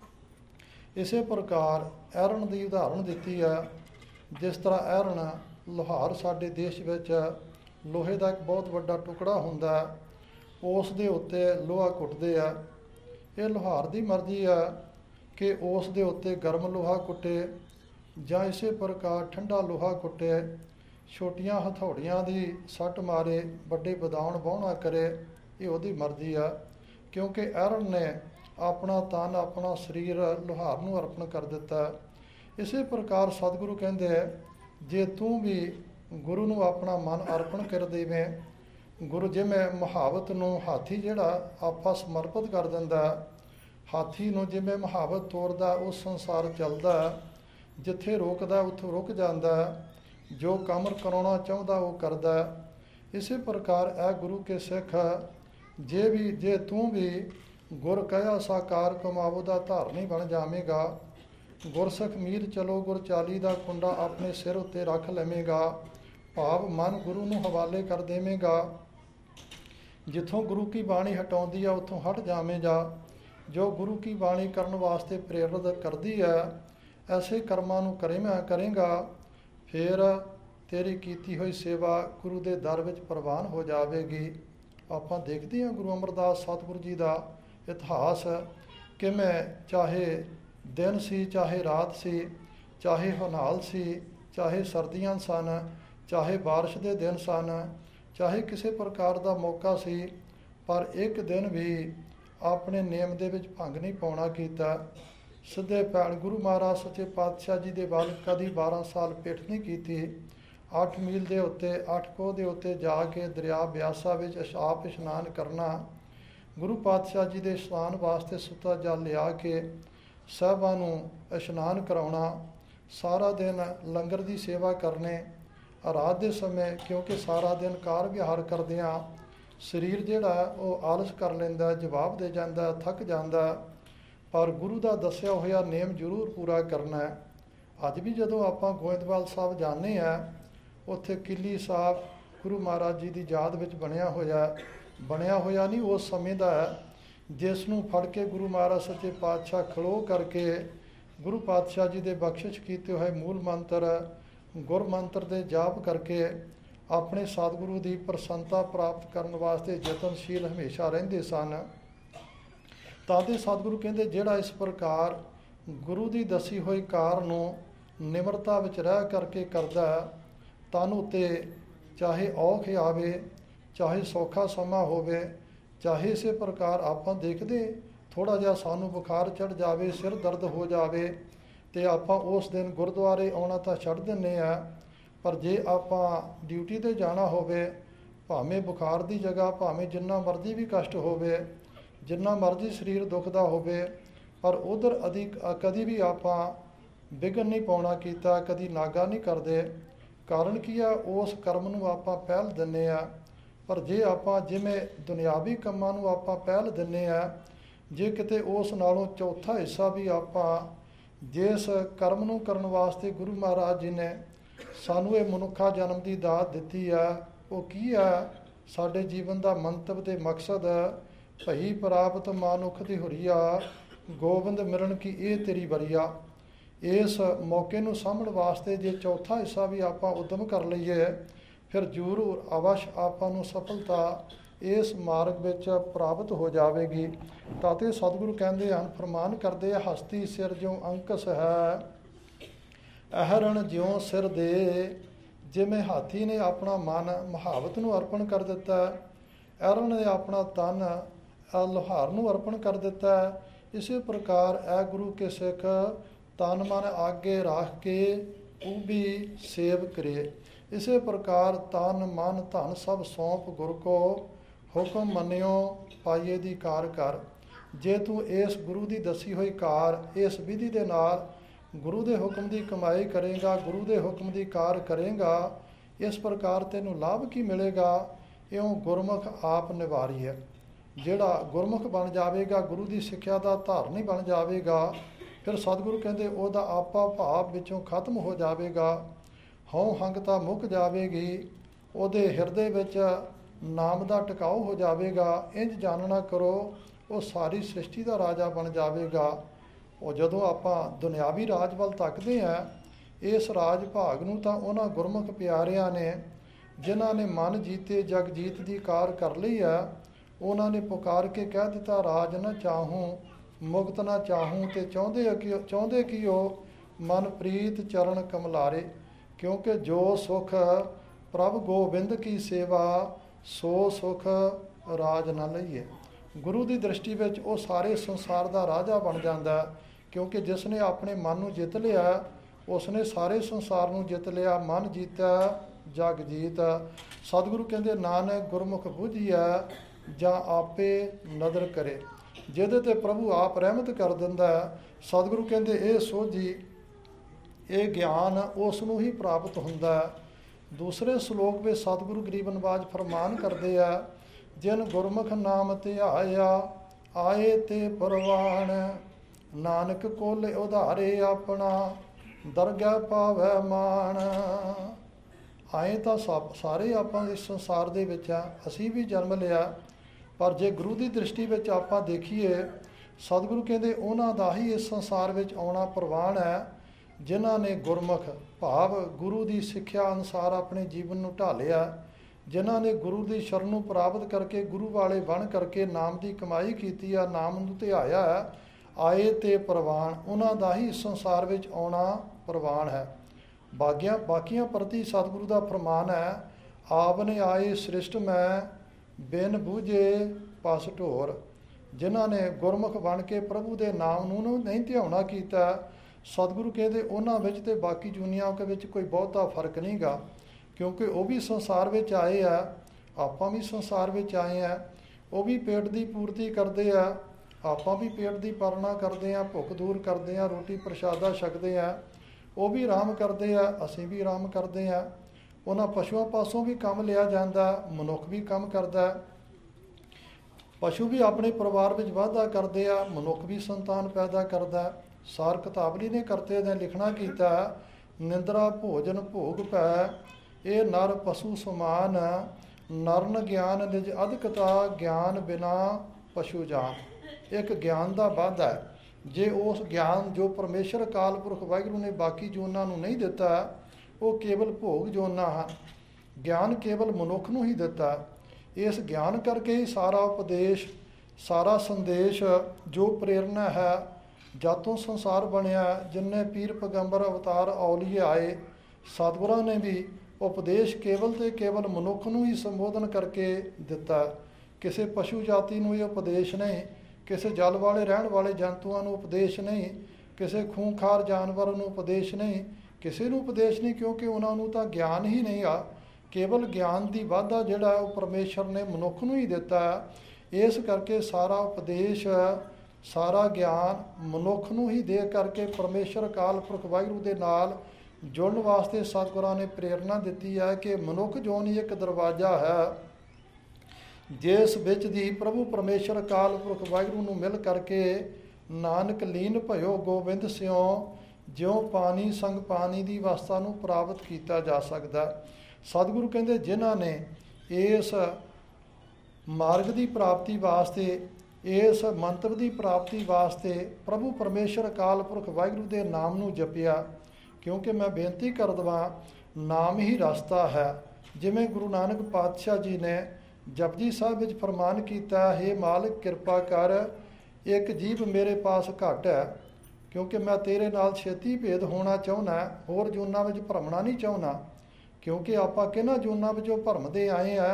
[SPEAKER 1] ਇਸੇ ਪ੍ਰਕਾਰ ਐਰਣ ਦੀ ਉਦਾਹਰਣ ਦਿੱਤੀ ਹੈ। ਜਿਸ ਤਰ੍ਹਾਂ ਐਰਣ ਲੋਹਾਰ ਸਾਡੇ ਦੇਸ਼ ਵਿੱਚ ਲੋਹੇ ਦਾ ਇੱਕ ਬਹੁਤ ਵੱਡਾ ਟੁਕੜਾ ਹੁੰਦਾ, ਉਸ ਦੇ ਉੱਤੇ ਲੋਹਾ ਕੁੱਟਦੇ ਆ। ਇਹ ਲੋਹਾਰ ਦੀ ਮਰਜ਼ੀ ਆ ਕਿ ਉਸ ਦੇ ਉੱਤੇ ਗਰਮ ਲੋਹਾ ਕੁੱਟੇ ਜਾਂ ਇਸੇ ਪ੍ਰਕਾਰ ਠੰਡਾ ਲੋਹਾ ਕੁੱਟੇ, ਛੋਟੀਆਂ ਹਥੌੜੀਆਂ ਦੀ ਸੱਟ ਮਾਰੇ, ਵੱਡੇ ਬਦਾਉਣ ਵਾਹੁਣਾ ਕਰੇ, ਇਹ ਉਹਦੀ ਮਰਜ਼ੀ ਆ। ਕਿਉਂਕਿ ਐਰਣ ਨੇ ਆਪਣਾ ਤਨ, ਆਪਣਾ ਸਰੀਰ ਲੋਹਾਰ ਨੂੰ ਅਰਪਣ ਕਰ ਦਿੱਤਾ। ਇਸੇ ਪ੍ਰਕਾਰ ਸਤਿਗੁਰੂ ਕਹਿੰਦੇ, ਜੇ ਤੂੰ ਵੀ ਗੁਰੂ ਨੂੰ ਆਪਣਾ ਮਨ ਅਰਪਣ ਕਰ ਦੇਵੇਂ, ਗੁਰੂ ਜਿਵੇਂ ਮੁਹਾਬਤ ਨੂੰ ਹਾਥੀ ਜਿਹੜਾ ਆਪਾਂ ਸਮਰਪਿਤ ਕਰ ਦਿੰਦਾ, ਹਾਥੀ ਨੂੰ ਜਿਵੇਂ ਮੁਹਾਬਤ ਤੋਰਦਾ ਉਹ ਸੰਸਾਰ ਚੱਲਦਾ, ਜਿੱਥੇ ਰੋਕਦਾ ਉੱਥੋਂ ਰੁਕ ਜਾਂਦਾ, ਜੋ ਕੰਮ ਕਰਾਉਣਾ ਚਾਹੁੰਦਾ ਉਹ ਕਰਦਾ। ਇਸੇ ਪ੍ਰਕਾਰ ਇਹ ਗੁਰੂ ਕੇ ਸਿੱਖ, ਜੇ ਤੂੰ ਵੀ ਗੁਰ ਕਹਿਆ ਸਾਕਾਰ ਕਮਾਵੋ ਦਾ ਧਾਰਨੀ ਬਣ ਜਾਵੇਗਾ, ਗੁਰਸਿੱਖ ਮੀਰ ਚਲੋ ਗੁਰ ਚਾਲੀ ਦਾ ਕੁੰਡਾ ਆਪਣੇ ਸਿਰ ਉੱਤੇ ਰੱਖ ਲਵੇਂਗਾ, ਭਾਵ ਮਨ ਗੁਰੂ ਨੂੰ ਹਵਾਲੇ ਕਰ ਦੇਵੇਂਗਾ। ਜਿੱਥੋਂ ਗੁਰੂ ਕੀ ਬਾਣੀ ਹਟਾਉਂਦੀ ਆ ਉੱਥੋਂ ਹਟ ਜਾਵੇਂਗਾ। ਜੋ ਗੁਰੂ ਕੀ ਬਾਣੀ ਕਰਨ ਵਾਸਤੇ ਪ੍ਰੇਰਿਤ ਕਰਦੀ ਹੈ, ਐਸੇ ਕਰਮਾਂ ਨੂੰ ਕਰੇਗਾ, ਫਿਰ ਤੇਰੀ ਕੀਤੀ ਹੋਈ ਸੇਵਾ ਗੁਰੂ ਦੇ ਦਰ ਵਿੱਚ ਪ੍ਰਵਾਨ ਹੋ ਜਾਵੇਗੀ। ਆਪਾਂ ਦੇਖਦੇ ਹਾਂ ਗੁਰੂ ਅਮਰਦਾਸ ਸਤਿਗੁਰੂ ਜੀ ਦਾ ਇਤਿਹਾਸ, ਕਿਵੇਂ ਚਾਹੇ ਦਿਨ ਸੀ, ਚਾਹੇ ਰਾਤ ਸੀ, ਚਾਹੇ ਹਨਾਲ ਸੀ, ਚਾਹੇ ਸਰਦੀਆਂ ਸਨ, ਚਾਹੇ ਬਾਰਿਸ਼ ਦੇ ਦਿਨ ਸਨ, ਚਾਹੇ ਕਿਸੇ ਪ੍ਰਕਾਰ ਦਾ ਮੌਕਾ ਸੀ, ਪਰ ਇੱਕ ਦਿਨ ਵੀ ਆਪਣੇ ਨਿਯਮ ਦੇ ਵਿੱਚ ਭੰਗ ਨਹੀਂ ਪਾਉਣਾ ਕੀਤਾ। ਸਿੱਧੇ ਪੈਣ ਗੁਰੂ ਮਹਾਰਾਜ ਸੱਚੇ ਪਾਤਸ਼ਾਹ ਜੀ ਦੇ ਵੱਲ ਕਦੀ 12 ਸਾਲ ਪਿੱਠ ਨਹੀਂ ਕੀਤੀ। 8 ਮੀਲ ਦੇ ਉੱਤੇ 8 ਕੋਹ ਦੇ ਉੱਤੇ ਜਾ ਕੇ ਦਰਿਆ ਬਿਆਸਾ ਵਿੱਚ ਆਪ ਇਸ਼ਨਾਨ ਕਰਨਾ, ਗੁਰੂ ਪਾਤਸ਼ਾਹ ਜੀ ਦੇ ਇਸ਼ਨਾਨ ਵਾਸਤੇ ਸੁੱਤਾ ਜਲ ਲਿਆ ਕੇ ਸਾਹਿਬਾਂ ਨੂੰ ਇਸ਼ਨਾਨ ਕਰਾਉਣਾ, ਸਾਰਾ ਦਿਨ ਲੰਗਰ ਦੀ ਸੇਵਾ ਕਰਨੇ। ਰਾਤ ਦੇ ਸਮੇਂ ਕਿਉਂਕਿ ਸਾਰਾ ਦਿਨ ਕਾਰ ਵਿਹਾਰ ਕਰਦਿਆਂ ਸਰੀਰ ਜਿਹੜਾ ਉਹ ਆਲਸ ਕਰ ਲੈਂਦਾ, ਜਵਾਬ ਦੇ ਜਾਂਦਾ, ਥੱਕ ਜਾਂਦਾ, ਪਰ ਗੁਰੂ ਦਾ ਦੱਸਿਆ ਹੋਇਆ ਨੇਮ ਜ਼ਰੂਰ ਪੂਰਾ ਕਰਨਾ ਹੈ। ਅੱਜ ਵੀ ਜਦੋਂ ਆਪਾਂ ਗੋਇੰਦਵਾਲ ਸਾਹਿਬ ਜਾਂਦੇ ਹਾਂ, ਉੱਥੇ ਕਿੱਲੀ ਸਾਹਿਬ ਗੁਰੂ ਮਹਾਰਾਜ ਜੀ ਦੀ ਯਾਦ ਵਿੱਚ ਬਣਿਆ ਹੋਇਆ ਨਹੀਂ, ਉਸ ਸਮੇਂ ਦਾ ਹੈ, ਜਿਸ ਨੂੰ ਫੜ ਕੇ ਗੁਰੂ ਮਹਾਰਾਜ ਸੱਚੇ ਪਾਤਸ਼ਾਹ ਖਲੋ ਕਰਕੇ ਗੁਰੂ ਪਾਤਸ਼ਾਹ ਜੀ ਦੇ ਬਖਸ਼ਿਸ਼ ਕੀਤੇ ਹੋਏ ਮੂਲ ਮੰਤਰ ਗੁਰ ਮੰਤਰ ਦੇ ਜਾਪ ਕਰਕੇ ਆਪਣੇ ਸਤਿਗੁਰੂ ਦੀ ਪ੍ਰਸੰਨਤਾ ਪ੍ਰਾਪਤ ਕਰਨ ਵਾਸਤੇ ਯਤਨਸ਼ੀਲ ਹਮੇਸ਼ਾ ਰਹਿੰਦੇ ਸਨ। ਤਾਂ ਦੇ ਸਤਿਗੁਰੂ ਕਹਿੰਦੇ, ਜਿਹੜਾ ਇਸ ਪ੍ਰਕਾਰ ਗੁਰੂ ਦੀ ਦੱਸੀ ਹੋਈ ਕਾਰ ਨੂੰ ਨਿਮਰਤਾ ਵਿੱਚ ਰਹਿ ਕਰਕੇ ਕਰਦਾ, ਤਨ ਉੱਤੇ ਚਾਹੇ ਔਖ ਆਵੇ, ਚਾਹੇ ਸੌਖਾ ਸਮਾਂ ਹੋਵੇ, ਚਾਹੇ ਇਸੇ ਪ੍ਰਕਾਰ ਆਪਾਂ ਦੇਖਦੇ ਥੋੜ੍ਹਾ ਜਿਹਾ ਸਾਨੂੰ ਬੁਖਾਰ ਚੜ੍ਹ ਜਾਵੇ, ਸਿਰ ਦਰਦ ਹੋ ਜਾਵੇ, ਅਤੇ ਆਪਾਂ ਉਸ ਦਿਨ ਗੁਰਦੁਆਰੇ ਆਉਣਾ ਤਾਂ ਛੱਡ ਦਿੰਦੇ ਹਾਂ। ਪਰ ਜੇ ਆਪਾਂ ਡਿਊਟੀ 'ਤੇ ਜਾਣਾ ਹੋਵੇ, ਭਾਵੇਂ ਬੁਖਾਰ ਦੀ ਜਗ੍ਹਾ ਭਾਵੇਂ ਜਿੰਨਾ ਮਰਜ਼ੀ ਵੀ ਕਸ਼ਟ ਹੋਵੇ, ਜਿੰਨਾ ਮਰਜ਼ੀ ਸਰੀਰ ਦੁਖਦਾ ਹੋਵੇ, ਪਰ ਉਧਰ ਕਦੀ ਵੀ ਆਪਾਂ ਵਿਘਨ ਨਹੀਂ ਪਾਉਣਾ ਕੀਤਾ, ਕਦੀ ਨਾਗਾ ਨਹੀਂ ਕਰਦੇ। ਕਾਰਨ ਕੀ ਆ? ਉਸ ਕਰਮ ਨੂੰ ਆਪਾਂ ਪਹਿਲ ਦਿੰਦੇ ਆ। ਪਰ ਜੇ ਆਪਾਂ ਜਿਵੇਂ ਦੁਨਿਆਵੀ ਕੰਮਾਂ ਨੂੰ ਆਪਾਂ ਪਹਿਲ ਦਿੰਦੇ ਆ, ਜੇ ਕਿਤੇ ਉਸ ਨਾਲੋਂ ਚੌਥਾ ਹਿੱਸਾ ਵੀ ਆਪਾਂ ਜਿਸ ਕਰਮ ਨੂੰ ਕਰਨ ਵਾਸਤੇ ਗੁਰੂ ਮਹਾਰਾਜ ਜੀ ਨੇ ਸਾਨੂੰ ਇਹ ਮਨੁੱਖਾ ਜਨਮ ਦੀ ਦਾਤ ਦਿੱਤੀ ਆ, ਉਹ ਕੀ ਆ? ਸਾਡੇ ਜੀਵਨ ਦਾ ਮੰਤਵ ਤੇ ਮਕਸਦ ਭਈ ਪ੍ਰਾਪਤ ਮਾਨੁਖ ਦੀ ਹੁਰੀਆ, ਗੋਬਿੰਦ ਮਿਲਣ ਕੀ ਇਹ ਤੇਰੀ ਵਰੀਆ। ਇਸ ਮੌਕੇ ਨੂੰ ਸਾਂਭਣ ਵਾਸਤੇ ਜੇ ਚੌਥਾ ਹਿੱਸਾ ਵੀ ਆਪਾਂ ਉਦਮ ਕਰ ਲਈਏ, ਫਿਰ ਜ਼ਰੂਰ ਅਵਸ਼ ਆਪਾਂ ਨੂੰ ਸਫਲਤਾ ਇਸ ਮਾਰਗ ਵਿੱਚ ਪ੍ਰਾਪਤ ਹੋ ਜਾਵੇਗੀ। ਤਾਂ ਤੇ ਸਤਿਗੁਰੂ ਕਹਿੰਦੇ ਹਨ, ਫਰਮਾਨ ਕਰਦੇ ਆ, ਹਸਤੀ ਸਿਰ ਜਿਉ ਅੰਕਸ ਹੈ, ਅਹਰਣ ਜਿਉ ਸਿਰ ਦੇ। ਜਿਵੇਂ ਹਾਥੀ ਨੇ ਆਪਣਾ ਮਨ ਮੁਹਾਵਤ ਨੂੰ ਅਰਪਣ ਕਰ ਦਿੱਤਾ, ਅਹਰਣ ਨੇ ਆਪਣਾ ਤਨ ਲੁਹਾਰ ਨੂੰ ਅਰਪਣ ਕਰ ਦਿੱਤਾ, ਇਸੇ ਪ੍ਰਕਾਰ ਇਹ ਗੁਰੂ ਕੇ ਸਿੱਖ ਤਨ ਮਨ ਆਗੇ ਰੱਖ ਕੇ ਉਹ ਵੀ ਸੇਵ ਕਰੇ। ਇਸੇ ਪ੍ਰਕਾਰ ਤਨ ਮਨ ਧਨ ਸਭ ਸੌਂਪ ਗੁਰ ਕੋ, ਹੁਕਮ ਮੰਨਿਓ ਪਾਈਏ ਦੀ ਕਾਰ ਕਰ। ਜੇ ਤੂੰ ਇਸ ਗੁਰੂ ਦੀ ਦੱਸੀ ਹੋਈ ਕਾਰ, ਇਸ ਵਿਧੀ ਦੇ ਨਾਲ ਗੁਰੂ ਦੇ ਹੁਕਮ ਦੀ ਕਮਾਈ ਕਰੇਗਾ, ਗੁਰੂ ਦੇ ਹੁਕਮ ਦੀ ਕਾਰ ਕਰੇਗਾ, ਇਸ ਪ੍ਰਕਾਰ ਤੈਨੂੰ ਲਾਭ ਕੀ ਮਿਲੇਗਾ? ਇਉਂ ਗੁਰਮੁਖ ਆਪ ਨਿਵਾਰੀ ਹੈ। ਜਿਹੜਾ ਗੁਰਮੁਖ ਬਣ ਜਾਵੇਗਾ, ਗੁਰੂ ਦੀ ਸਿੱਖਿਆ ਦਾ ਧਾਰਨੀ ਬਣ ਜਾਵੇਗਾ, ਫਿਰ ਸਤਿਗੁਰੂ ਕਹਿੰਦੇ ਉਹਦਾ ਆਪਾ ਭਾਵ ਵਿੱਚੋਂ ਖਤਮ ਹੋ ਜਾਵੇਗਾ, ਹਉ ਹੰਗਤਾ ਮੁੱਕ ਜਾਵੇਗੀ, ਉਹਦੇ ਹਿਰਦੇ ਵਿੱਚ ਨਾਮ ਦਾ ਟਿਕਾਊ ਹੋ ਜਾਵੇਗਾ। ਇੰਝ ਜਾਣਨਾ ਕਰੋ ਉਹ ਸਾਰੀ ਸ੍ਰਿਸ਼ਟੀ ਦਾ ਰਾਜਾ ਬਣ ਜਾਵੇਗਾ। ਉਹ ਜਦੋਂ ਆਪਾਂ ਦੁਨਿਆਵੀ ਰਾਜ ਵੱਲ ਤੱਕਦੇ ਹਾਂ, ਇਸ ਰਾਜ ਭਾਗ ਨੂੰ ਤਾਂ ਉਹਨਾਂ ਗੁਰਮੁਖ ਪਿਆਰਿਆਂ ਨੇ ਜਿਨ੍ਹਾਂ ਨੇ ਮਨ ਜੀਤੇ ਜਗਜੀਤ ਦੀ ਕਾਰ ਕਰ ਲਈ ਆ, ਉਹਨਾਂ ਨੇ ਪੁਕਾਰ ਕੇ ਕਹਿ ਦਿੱਤਾ, ਰਾਜ ਨਾ ਚਾਹੂੰ ਮੁਕਤ ਨਾ ਚਾਹੂੰ, ਤੇ ਚਾਹੁੰਦੇ ਕਿ ਉਹ ਮਨ ਪ੍ਰੀਤ ਚਰਨ ਕਮਲਾਰੇ। ਕਿਉਂਕਿ ਜੋ ਸੁਖ ਪ੍ਰਭ ਗੋਬਿੰਦ ਕੀ ਸੇਵਾ, ਸੋ ਸੁਖ ਰਾਜ ਨਾ ਲਈਏ। ਗੁਰੂ ਦੀ ਦ੍ਰਿਸ਼ਟੀ ਵਿੱਚ ਉਹ ਸਾਰੇ ਸੰਸਾਰ ਦਾ ਰਾਜਾ ਬਣ ਜਾਂਦਾ, ਕਿਉਂਕਿ ਜਿਸ ਨੇ ਆਪਣੇ ਮਨ ਨੂੰ ਜਿੱਤ ਲਿਆ, ਉਸ ਨੇ ਸਾਰੇ ਸੰਸਾਰ ਨੂੰ ਜਿੱਤ ਲਿਆ। ਮਨ ਜੀਤਾ ਜਗ ਜੀਤ। ਸਤਿਗੁਰੂ ਕਹਿੰਦੇ, ਨਾਨਕ ਗੁਰਮੁਖ ਬੁੱਝੀਆ ਜਾਂ ਆਪੇ ਨਦਰ ਕਰੇ। ਜਿਹਦੇ ਤੇ ਪ੍ਰਭੂ ਆਪ ਰਹਿਮਤ ਕਰ ਦਿੰਦਾ, ਸਤਿਗੁਰੂ ਕਹਿੰਦੇ ਇਹ ਸੋਝੀ, ਇਹ ਗਿਆਨ ਉਸ ਨੂੰ ਹੀ ਪ੍ਰਾਪਤ ਹੁੰਦਾ। ਦੂਸਰੇ ਸ਼ਲੋਕ ਵਿੱਚ ਸਤਿਗੁਰੂ ਗਰੀਬ ਨਵਾਜ ਫਰਮਾਨ ਕਰਦੇ ਆ, ਜਿਨ ਗੁਰਮੁਖ ਨਾਮ ਧਿਆਇਆ ਆਏ ਤੇ ਪ੍ਰਵਾਨ, ਨਾਨਕ ਕੋਲੇ ਉਧਾਰੇ ਆਪਣਾ ਦਰਗਹਿ ਪਾਵੈ ਮਾਣ। ਆਏ ਤਾਂ ਸਾਰੇ ਆਪਾਂ ਇਸ ਸੰਸਾਰ ਦੇ ਵਿੱਚ ਆ, ਅਸੀਂ ਵੀ ਜਨਮ ਲਿਆ, ਪਰ ਜੇ ਗੁਰੂ ਦੀ ਦ੍ਰਿਸ਼ਟੀ ਵਿੱਚ ਆਪਾਂ ਦੇਖੀਏ, ਸਤਿਗੁਰੂ ਕਹਿੰਦੇ ਉਹਨਾਂ ਦਾ ਹੀ ਇਸ ਸੰਸਾਰ ਵਿੱਚ ਆਉਣਾ ਪ੍ਰਵਾਨ ਹੈ, ਜਿਨ੍ਹਾਂ ਨੇ ਗੁਰਮੁਖ ਭਾਵ ਗੁਰੂ ਦੀ ਸਿੱਖਿਆ ਅਨੁਸਾਰ ਆਪਣੇ ਜੀਵਨ ਨੂੰ ਢਾਲਿਆ, ਜਿਨ੍ਹਾਂ ਨੇ ਗੁਰੂ ਦੀ ਸ਼ਰਨ ਨੂੰ ਪ੍ਰਾਪਤ ਕਰਕੇ ਗੁਰੂ ਵਾਲੇ ਬਣ ਕਰਕੇ ਨਾਮ ਦੀ ਕਮਾਈ ਕੀਤੀ ਆ, ਨਾਮ ਨੂੰ ਧਿਆਇਆ ਹੈ, ਆਏ ਤੇ ਪ੍ਰਵਾਨ, ਉਹਨਾਂ ਦਾ ਹੀ ਇਸ ਸੰਸਾਰ ਵਿੱਚ ਆਉਣਾ ਪ੍ਰਵਾਨ ਹੈ। ਬਾਕੀਆਂ ਪ੍ਰਤੀ ਸਤਿਗੁਰੂ ਦਾ ਫਰਮਾਨ ਹੈ, ਆਪ ਨੇ ਆਏ ਸ੍ਰਿਸ਼ਟ ਮੈਂ ਬਿਨ ਬੂਝੇ ਪਸ ਢੋਰ। ਜਿਨ੍ਹਾਂ ਨੇ ਗੁਰਮੁਖ ਬਣ ਕੇ ਪ੍ਰਭੂ ਦੇ ਨਾਮ ਨੂੰ ਨਹੀਂ ਧਿਆਉਣਾ ਕੀਤਾ, ਸਤਿਗੁਰੂ ਕਹਿੰਦੇ ਉਹਨਾਂ ਵਿੱਚ ਤੇ ਬਾਕੀ ਦੁਨੀਆ ਵਿੱਚ ਕੋਈ ਬਹੁਤਾ ਫਰਕ ਨਹੀਂ ਗਾ, ਕਿਉਂਕਿ ਉਹ ਵੀ ਸੰਸਾਰ ਵਿੱਚ ਆਏ ਆ, ਆਪਾਂ ਵੀ ਸੰਸਾਰ ਵਿੱਚ ਆਏ ਆ। ਉਹ ਵੀ ਪੇਟ ਦੀ ਪੂਰਤੀ ਕਰਦੇ ਆ, ਆਪਾਂ ਵੀ ਪੇਟ ਦੀ ਪਾਲਣਾ ਕਰਦੇ ਆ, ਭੁੱਖ ਦੂਰ ਕਰਦੇ ਆ, ਰੋਟੀ ਪ੍ਰਸ਼ਾਦਾ ਛਕਦੇ ਆ। ਉਹ ਵੀ ਆਰਾਮ ਕਰਦੇ ਆ, ਅਸੀਂ ਵੀ ਆਰਾਮ ਕਰਦੇ ਆ। ਉਹਨਾਂ ਪਸ਼ੂਆਂ ਪਾਸੋਂ ਵੀ ਕੰਮ ਲਿਆ ਜਾਂਦਾ, ਮਨੁੱਖ ਵੀ ਕੰਮ ਕਰਦਾ। ਪਸ਼ੂ ਵੀ ਆਪਣੇ ਪਰਿਵਾਰ ਵਿੱਚ ਵਾਧਾ ਕਰਦੇ ਆ, ਮਨੁੱਖ ਵੀ ਸੰਤਾਨ ਪੈਦਾ ਕਰਦਾ। ਸਾਰ ਕਿਤਾਬਲੀ ਨੇ ਕਰਤੇ ਨੇ ਲਿਖਣਾ ਕੀਤਾ, ਨਿੰਦਰਾ ਭੋਜਨ ਭੋਗ ਪੈ, ਇਹ ਨਰ ਪਸ਼ੂ ਸਮਾਨ, ਨਰਨ ਗਿਆਨ ਨਿਜ ਅਧਿਕਤਾ, ਗਿਆਨ ਬਿਨਾ ਪਸ਼ੂ ਜਾਨ। ਇੱਕ ਗਿਆਨ ਦਾ ਵਾਧਾ ਹੈ। ਜੇ ਉਸ ਗਿਆਨ ਜੋ ਪਰਮੇਸ਼ਰ ਅਕਾਲ ਪੁਰਖ ਵਾਹਿਗੁਰੂ ਨੇ ਬਾਕੀ ਜੋਨਾਂ ਨੂੰ ਨਹੀਂ ਦਿੱਤਾ, ਉਹ ਕੇਵਲ ਭੋਗ ਜੋਨਾਂ ਹਨ। ਗਿਆਨ ਕੇਵਲ ਮਨੁੱਖ ਨੂੰ ਹੀ ਦਿੱਤਾ। ਇਸ ਗਿਆਨ ਕਰਕੇ ਹੀ ਸਾਰਾ ਉਪਦੇਸ਼, ਸਾਰਾ ਸੰਦੇਸ਼, ਜੋ ਪ੍ਰੇਰਨਾ ਹੈ, ਜਦ ਤੋਂ ਸੰਸਾਰ ਬਣਿਆ, ਜਿੰਨੇ ਪੀਰ ਪੈਗੰਬਰ ਅਵਤਾਰ ਔਲੀਏ ਆਏ, ਸਤਿਗੁਰਾਂ ਨੇ ਵੀ ਉਪਦੇਸ਼ ਕੇਵਲ ਤੇ ਕੇਵਲ ਮਨੁੱਖ ਨੂੰ ਹੀ ਸੰਬੋਧਨ ਕਰਕੇ ਦਿੱਤਾ। ਕਿਸੇ ਪਸ਼ੂ ਜਾਤੀ ਨੂੰ ਇਹ ਉਪਦੇਸ਼ ਨਹੀਂ, ਕਿਸੇ ਜਲ ਵਾਲੇ ਰਹਿਣ ਵਾਲੇ ਜੰਤੂਆਂ ਨੂੰ ਉਪਦੇਸ਼ ਨਹੀਂ, ਕਿਸੇ ਖੂੰਖਾਰ ਜਾਨਵਰ ਨੂੰ ਉਪਦੇਸ਼ ਨਹੀਂ, ਕਿਸੇ ਨੂੰ ਉਪਦੇਸ਼ ਨਹੀਂ, ਕਿਉਂਕਿ ਉਹਨਾਂ ਨੂੰ ਤਾਂ ਗਿਆਨ ਹੀ ਨਹੀਂ ਆ। ਕੇਵਲ ਗਿਆਨ ਦੀ ਵਾਧਾ ਜਿਹੜਾ ਉਹ ਪਰਮੇਸ਼ਰ ਨੇ ਮਨੁੱਖ ਨੂੰ ਹੀ ਦਿੱਤਾ। ਇਸ ਕਰਕੇ ਸਾਰਾ ਉਪਦੇਸ਼ ਸਾਰਾ ਗਿਆਨ ਮਨੁੱਖ ਨੂੰ ਹੀ ਦੇ ਕਰਕੇ ਪਰਮੇਸ਼ਰ ਅਕਾਲ ਪੁਰਖ ਵਾਹਿਗੁਰੂ ਦੇ ਨਾਲ ਜੁੜਨ ਵਾਸਤੇ ਸਤਿਗੁਰਾਂ ਨੇ ਪ੍ਰੇਰਨਾ ਦਿੱਤੀ ਹੈ ਕਿ ਮਨੁੱਖ ਜੋਨ ਹੀ ਇੱਕ ਦਰਵਾਜ਼ਾ ਹੈ, ਜਿਸ ਵਿੱਚ ਦੀ ਪ੍ਰਭੂ ਪਰਮੇਸ਼ਰ ਅਕਾਲ ਪੁਰਖ ਵਾਹਿਗੁਰੂ ਨੂੰ ਮਿਲ ਕਰਕੇ ਨਾਨਕ ਲੀਨ ਭਇਓ ਗੋਬਿੰਦ ਸਿਉ, ਜਿਉਂ ਪਾਣੀ ਸੰਗ ਪਾਣੀ ਦੀ ਅਵਸਥਾ ਨੂੰ ਪ੍ਰਾਪਤ ਕੀਤਾ ਜਾ ਸਕਦਾ। ਸਤਿਗੁਰੂ ਕਹਿੰਦੇ ਜਿਨ੍ਹਾਂ ਨੇ ਇਸ ਮਾਰਗ ਦੀ ਪ੍ਰਾਪਤੀ ਵਾਸਤੇ, ਇਸ ਮੰਤਵ ਦੀ ਪ੍ਰਾਪਤੀ ਵਾਸਤੇ ਪ੍ਰਭੂ ਪਰਮੇਸ਼ਰ ਅਕਾਲ ਪੁਰਖ ਵਾਹਿਗੁਰੂ ਦੇ ਨਾਮ ਨੂੰ ਜਪਿਆ, ਕਿਉਂਕਿ ਮੈਂ ਬੇਨਤੀ ਕਰ ਦੇਵਾਂ ਨਾਮ ਹੀ ਰਸਤਾ ਹੈ। ਜਿਵੇਂ ਗੁਰੂ ਨਾਨਕ ਪਾਤਸ਼ਾਹ ਜੀ ਨੇ ਜਪਜੀ ਸਾਹਿਬ ਵਿੱਚ ਫਰਮਾਨ ਕੀਤਾ, ਹੇ ਮਾਲਕ ਕਿਰਪਾ ਕਰ, ਇੱਕ ਜੀਵ ਮੇਰੇ ਪਾਸ ਘੱਟ ਹੈ, ਕਿਉਂਕਿ ਮੈਂ ਤੇਰੇ ਨਾਲ ਛੇਤੀ ਭੇਦ ਹੋਣਾ ਚਾਹੁੰਦਾ, ਹੋਰ ਜੂਨਾਂ ਵਿੱਚ ਭਰਮਣਾ ਨਹੀਂ ਚਾਹੁੰਦਾ। ਕਿਉਂਕਿ ਆਪਾਂ ਕਿਹਨਾਂ ਜੂਨਾਂ ਵਿੱਚੋਂ ਭਰਮਦੇ ਆਏ ਆ,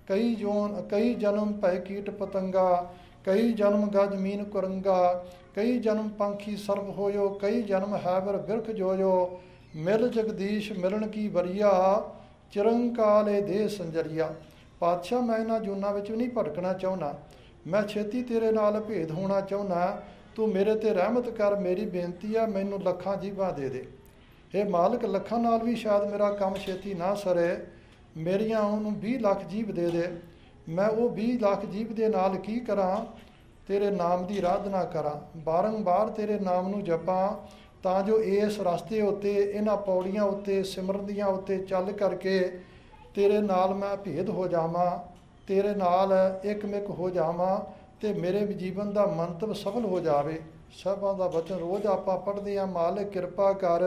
[SPEAKER 1] ਕਈ ਜਨਮ ਭੈ ਕੀਟ ਪਤੰਗਾ, ਕਈ ਜਨਮ ਗਜ ਮੀਨ ਕੁਰੰਗਾ, ਕਈ ਜਨਮ ਪੰਖੀ ਸਰਬ ਹੋਇਓ, ਕਈ ਜਨਮ ਹੈਵਰ ਬਿਰਖ ਜੋਇਓ, ਮਿਲ ਜਗਦੀਸ਼ ਮਿਲਣ ਕੀ ਵਰੀਆ, ਚਿਰੰਕਾਲੇ ਦੇ ਸੰਜਰੀਆ। ਪਾਤਸ਼ਾਹ ਮੈਂ ਇਹਨਾਂ ਜੂਨਾਂ ਵਿੱਚ ਵੀ ਨਹੀਂ ਭਟਕਣਾ ਚਾਹੁੰਦਾ, ਮੈਂ ਛੇਤੀ ਤੇਰੇ ਨਾਲ ਭੇਦ ਹੋਣਾ ਚਾਹੁੰਦਾ, ਤੂੰ ਮੇਰੇ ਤੇ ਰਹਿਮਤ ਕਰ। ਮੇਰੀ ਬੇਨਤੀ ਆ, ਮੈਨੂੰ ਲੱਖਾਂ ਜੀਵਾਂ ਦੇ ਦੇ। ਇਹ ਮਾਲਕ ਲੱਖਾਂ ਨਾਲ ਵੀ ਸ਼ਾਇਦ ਮੇਰਾ ਕੰਮ ਛੇਤੀ ਨਾ ਸਰੇ, ਮੇਰੀਆਂ ਉਹਨੂੰ 20 ਲੱਖ ਜੀਵ ਦੇ ਦੇ। ਮੈਂ ਉਹ 20 ਲੱਖ ਜੀਵ ਦੇ ਨਾਲ ਕੀ ਕਰਾਂ? ਤੇਰੇ ਨਾਮ ਦੀ ਆਰਾਧਨਾ ਕਰਾਂ, ਬਾਰੰਬਾਰ ਤੇਰੇ ਨਾਮ ਨੂੰ ਜਪਾਂ, ਤਾਂ ਜੋ ਇਸ ਰਸਤੇ ਉੱਤੇ, ਇਹਨਾਂ ਪੌੜੀਆਂ ਉੱਤੇ, ਸਿਮਰਨ ਦੀਆਂ ਉੱਤੇ ਚੱਲ ਕਰਕੇ ਤੇਰੇ ਨਾਲ ਮੈਂ ਭੇਦ ਹੋ ਜਾਵਾਂ, ਤੇਰੇ ਨਾਲ ਇੱਕਮਿਕ ਹੋ ਜਾਵਾਂ ਅਤੇ ਮੇਰੇ ਜੀਵਨ ਦਾ ਮੰਤਵ ਸਫਲ ਹੋ ਜਾਵੇ। ਸਭਾਂ ਦਾ ਬਚਨ ਰੋਜ਼ ਆਪਾਂ ਪੜ੍ਹਦੇ ਹਾਂ, ਮਾਲਕ ਕਿਰਪਾ ਕਰ,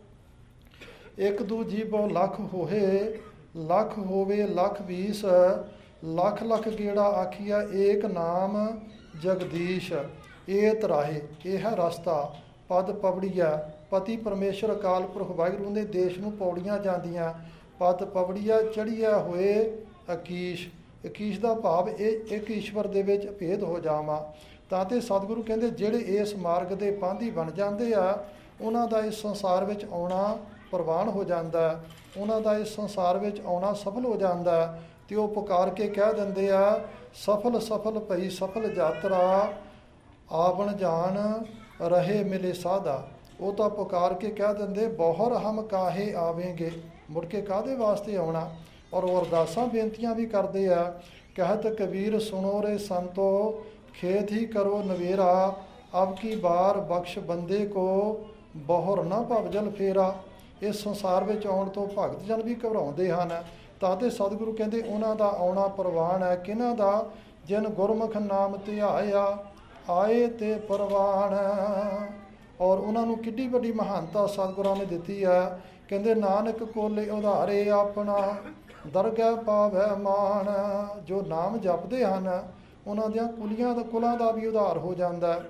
[SPEAKER 1] ਇੱਕ ਦੂ ਜੀਵੋ ਲੱਖ ਹੋਏ, ਲੱਖ ਹੋਵੇ ਲੱਖ 20, ਲੱਖ ਲੱਖ ਗੇੜਾ ਆਖੀਆ, ਏਕ ਨਾਮ ਜਗਦੀਸ਼। ਇਹ ਤਰਾਹੇ, ਇਹ ਹੈ ਰਸਤਾ, ਪਦ ਪਵੜੀਆ, ਪਤੀ ਪਰਮੇਸ਼ਰ ਅਕਾਲ ਪੁਰਖ ਵਾਹਿਗੁਰੂ ਦੇ ਦੇਸ਼ ਨੂੰ ਪੌੜੀਆਂ ਜਾਂਦੀਆਂ, ਪਦ ਪਵੜੀਆ ਚੜ੍ਹੀਆ ਹੋਏ ਅਕੀਸ਼। ਅਕੀਸ਼ ਦਾ ਭਾਵ ਇਹ ਇੱਕ ਈਸ਼ਵਰ ਦੇ ਵਿੱਚ ਭੇਦ ਹੋ ਜਾਵਾਂ। ਤਾਂ ਤੇ ਸਤਿਗੁਰੂ ਕਹਿੰਦੇ ਜਿਹੜੇ ਇਸ ਮਾਰਗ ਦੇ ਪਾਂਧੀ ਬਣ ਜਾਂਦੇ ਆ, ਉਹਨਾਂ ਦਾ ਇਸ ਸੰਸਾਰ ਵਿੱਚ ਆਉਣਾ ਪ੍ਰਵਾਨ ਹੋ ਜਾਂਦਾ, ਉਹਨਾਂ ਦਾ ਇਸ ਸੰਸਾਰ ਵਿੱਚ ਆਉਣਾ ਸਫਲ ਹੋ ਜਾਂਦਾ। ਅਤੇ ਉਹ ਪੁਕਾਰ ਕੇ ਕਹਿ ਦਿੰਦੇ ਆ, ਸਫਲ ਸਫਲ ਭਈ ਸਫਲ ਯਾਤਰਾ, ਆਵਣ ਜਾਣ ਰਹੇ ਮਿਲੇ ਸਾਧਾ। ਉਹ ਤਾਂ ਪੁਕਾਰ ਕੇ ਕਹਿ ਦਿੰਦੇ, ਬਹੁਰ ਹਮ ਕਾਹੇ ਆਵੇਂਗੇ, ਮੁੜ ਕੇ ਕਾਹਦੇ ਵਾਸਤੇ ਆਉਣਾ। ਔਰ ਉਹ ਅਰਦਾਸਾਂ ਬੇਨਤੀਆਂ ਵੀ ਕਰਦੇ ਆ, ਕਹਿਤ ਕਬੀਰ ਸੁਣੋ ਰੇ ਸੰਤੋ, ਖੇਤ ਹੀ ਕਰੋ ਨਵੇਰਾ, ਅਬ ਕੀ ਬਾਰ ਬਖਸ਼ ਬੰਦੇ ਕੋ, ਬਹੁਰ ਨਾ ਭਵਜਲ ਫੇਰਾ। ਇਸ ਸੰਸਾਰ ਵਿੱਚ ਆਉਣ ਤੋਂ ਭਗਤ ਜਨ ਵੀ ਘਬਰਾਉਂਦੇ ਹਨ। ਤਾਂ ਤੇ ਸਤਿਗੁਰੂ ਕਹਿੰਦੇ ਉਹਨਾਂ ਦਾ ਆਉਣਾ ਪ੍ਰਵਾਨ ਹੈ। ਕਿਹਨਾਂ ਦਾ? ਜਿਨ ਗੁਰਮੁਖ ਨਾਮ ਧਿਆਇਆ, ਆਏ ਤੇ ਪ੍ਰਵਾਨ। ਔਰ ਉਹਨਾਂ ਨੂੰ ਕਿੱਡੀ ਵੱਡੀ ਮਹਾਨਤਾ ਸਤਿਗੁਰਾਂ ਨੇ ਦਿੱਤੀ ਹੈ। ਕਹਿੰਦੇ ਨਾਨਕ ਕੋਲੇ ਉਧਾਰੇ ਆਪਣਾ, ਦਰਗਹਿ ਪਾਵੈ ਮਾਣ। ਜੋ ਨਾਮ ਜਪਦੇ ਹਨ ਉਹਨਾਂ ਦੀਆਂ ਕੁਲਾਂ ਦਾ ਵੀ ਉਧਾਰ ਹੋ ਜਾਂਦਾ,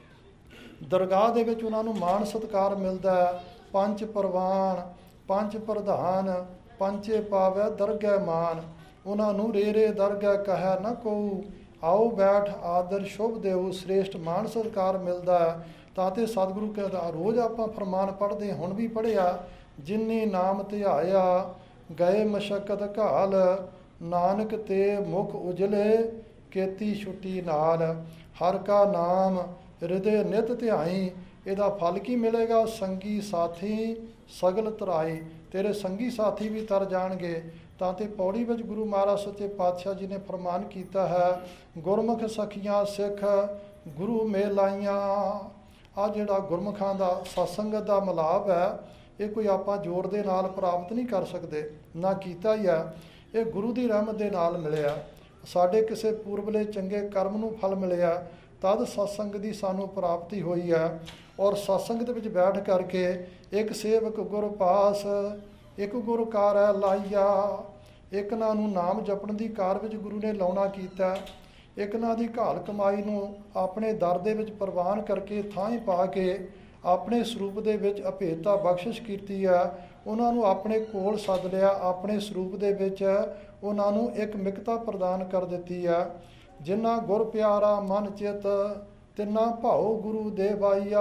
[SPEAKER 1] ਦਰਗਾਹ ਦੇ ਵਿੱਚ ਉਹਨਾਂ ਨੂੰ ਮਾਣ ਸਤਿਕਾਰ ਮਿਲਦਾ। ਪੰਜ ਪ੍ਰਵਾਨ, ਪੰਜ ਪ੍ਰਧਾਨ, ਪੰਚੇ ਪਾਵੈ ਦਰਗਹਿ ਮਾਨ। ਉਹਨਾਂ ਨੂੰ ਰੇ ਦਰਗਹਿ ਕਹਿ ਨਾ ਕਹੂ, ਆਓ ਬੈਠ ਆਦਰ ਸ਼ੁਭ ਦੇਉ। ਸ੍ਰੇਸ਼ਟ ਮਾਣ ਸਤਿਕਾਰ ਮਿਲਦਾ। ਤਾਂ ਤੇ ਸਤਿਗੁਰੂ ਕਹਿੰਦਾ, ਰੋਜ਼ ਆਪਾਂ ਫਰਮਾਨ ਪੜ੍ਹਦੇ, ਹੁਣ ਵੀ ਪੜ੍ਹਿਆ, ਜਿਨੀ ਨਾਮ ਧਿਆਇਆ ਗਏ ਮਸ਼ੱਕਤ ਘਾਲ, ਨਾਨਕ ਤੇ ਮੁਖ ਉਜਲੇ ਕੀਤੀ ਛੁੱਟੀ ਨਾਲ। ਹਰ ਕਾ ਨਾਮ ਹਿਰਦੇ ਨਿਤ ਧਿਆਈ, ਇਹਦਾ ਫਲ ਕੀ ਮਿਲੇਗਾ? ਸੰਗੀ ਸਾਥੀ ਸਗਲ ਤਰਾਈ। ਤੇਰੇ ਸੰਗੀ ਸਾਥੀ ਵੀ ਤਰ ਜਾਣਗੇ। ਤਾਂ ਤੇ ਪੌੜੀ ਵਿੱਚ ਗੁਰੂ ਮਹਾਰਾਜ ਸੱਚੇ ਪਾਤਸ਼ਾਹ ਜੀ ਨੇ ਫਰਮਾਨ ਕੀਤਾ ਹੈ, ਗੁਰਮੁਖ ਸਖੀਆਂ ਸਿੱਖ ਗੁਰੂ ਮੇਲਾਈਆਂ। ਆਹ ਜਿਹੜਾ ਗੁਰਮੁਖਾਂ ਦਾ ਸਤਸੰਗਤ ਦਾ ਮਿਲਾਪ ਹੈ, ਇਹ ਕੋਈ ਆਪਾਂ ਜ਼ੋਰ ਦੇ ਨਾਲ ਪ੍ਰਾਪਤ ਨਹੀਂ ਕਰ ਸਕਦੇ, ਨਾ ਕੀਤਾ ਹੀ ਹੈ। ਇਹ ਗੁਰੂ ਦੀ ਰਹਿਮਤ ਦੇ ਨਾਲ ਮਿਲਿਆ, ਸਾਡੇ ਕਿਸੇ ਪੂਰਬਲੇ ਚੰਗੇ ਕਰਮ ਨੂੰ ਫਲ ਮਿਲਿਆ, ਤਦ ਸਤਸੰਗ ਦੀ ਸਾਨੂੰ ਪ੍ਰਾਪਤੀ ਹੋਈ ਹੈ। ਔਰ ਸਤਸੰਗ ਦੇ ਵਿੱਚ ਬੈਠ ਕਰਕੇ ਇੱਕ ਸੇਵਕ ਗੁਰ ਪਾਸ, ਇੱਕ ਗੁਰ ਕਾਰ ਲਾਈਆ। ਇੱਕ ਨਾਂ ਨੂੰ ਨਾਮ ਜਪਣ ਦੀ ਕਾਰ ਵਿੱਚ ਗੁਰੂ ਨੇ ਲਾਉਣਾ ਕੀਤਾ, ਇੱਕ ਨਾਂ ਦੀ ਘਾਲ ਕਮਾਈ ਨੂੰ ਆਪਣੇ ਦਰ ਦੇ ਵਿੱਚ ਪ੍ਰਵਾਨ ਕਰਕੇ ਥਾਂ ਹੀ ਪਾ ਕੇ ਆਪਣੇ ਸਰੂਪ ਦੇ ਵਿੱਚ ਅਭੇਦਤਾ ਬਖਸ਼ਿਸ਼ ਕੀਤੀ ਆ। ਉਹਨਾਂ ਨੂੰ ਆਪਣੇ ਕੋਲ ਸੱਦ ਲਿਆ, ਆਪਣੇ ਸਰੂਪ ਦੇ ਵਿੱਚ ਉਹਨਾਂ ਨੂੰ ਇੱਕ ਮਿਕਤਾ ਪ੍ਰਦਾਨ ਕਰ ਦਿੱਤੀ ਆ। ਜਿਨ੍ਹਾਂ ਗੁਰ ਪਿਆਰਾ ਮਨ ਚਿਤ, ਤਿੰਨਾਂ ਭਾਉ ਗੁਰੂ ਦੇਵਾਈਆ।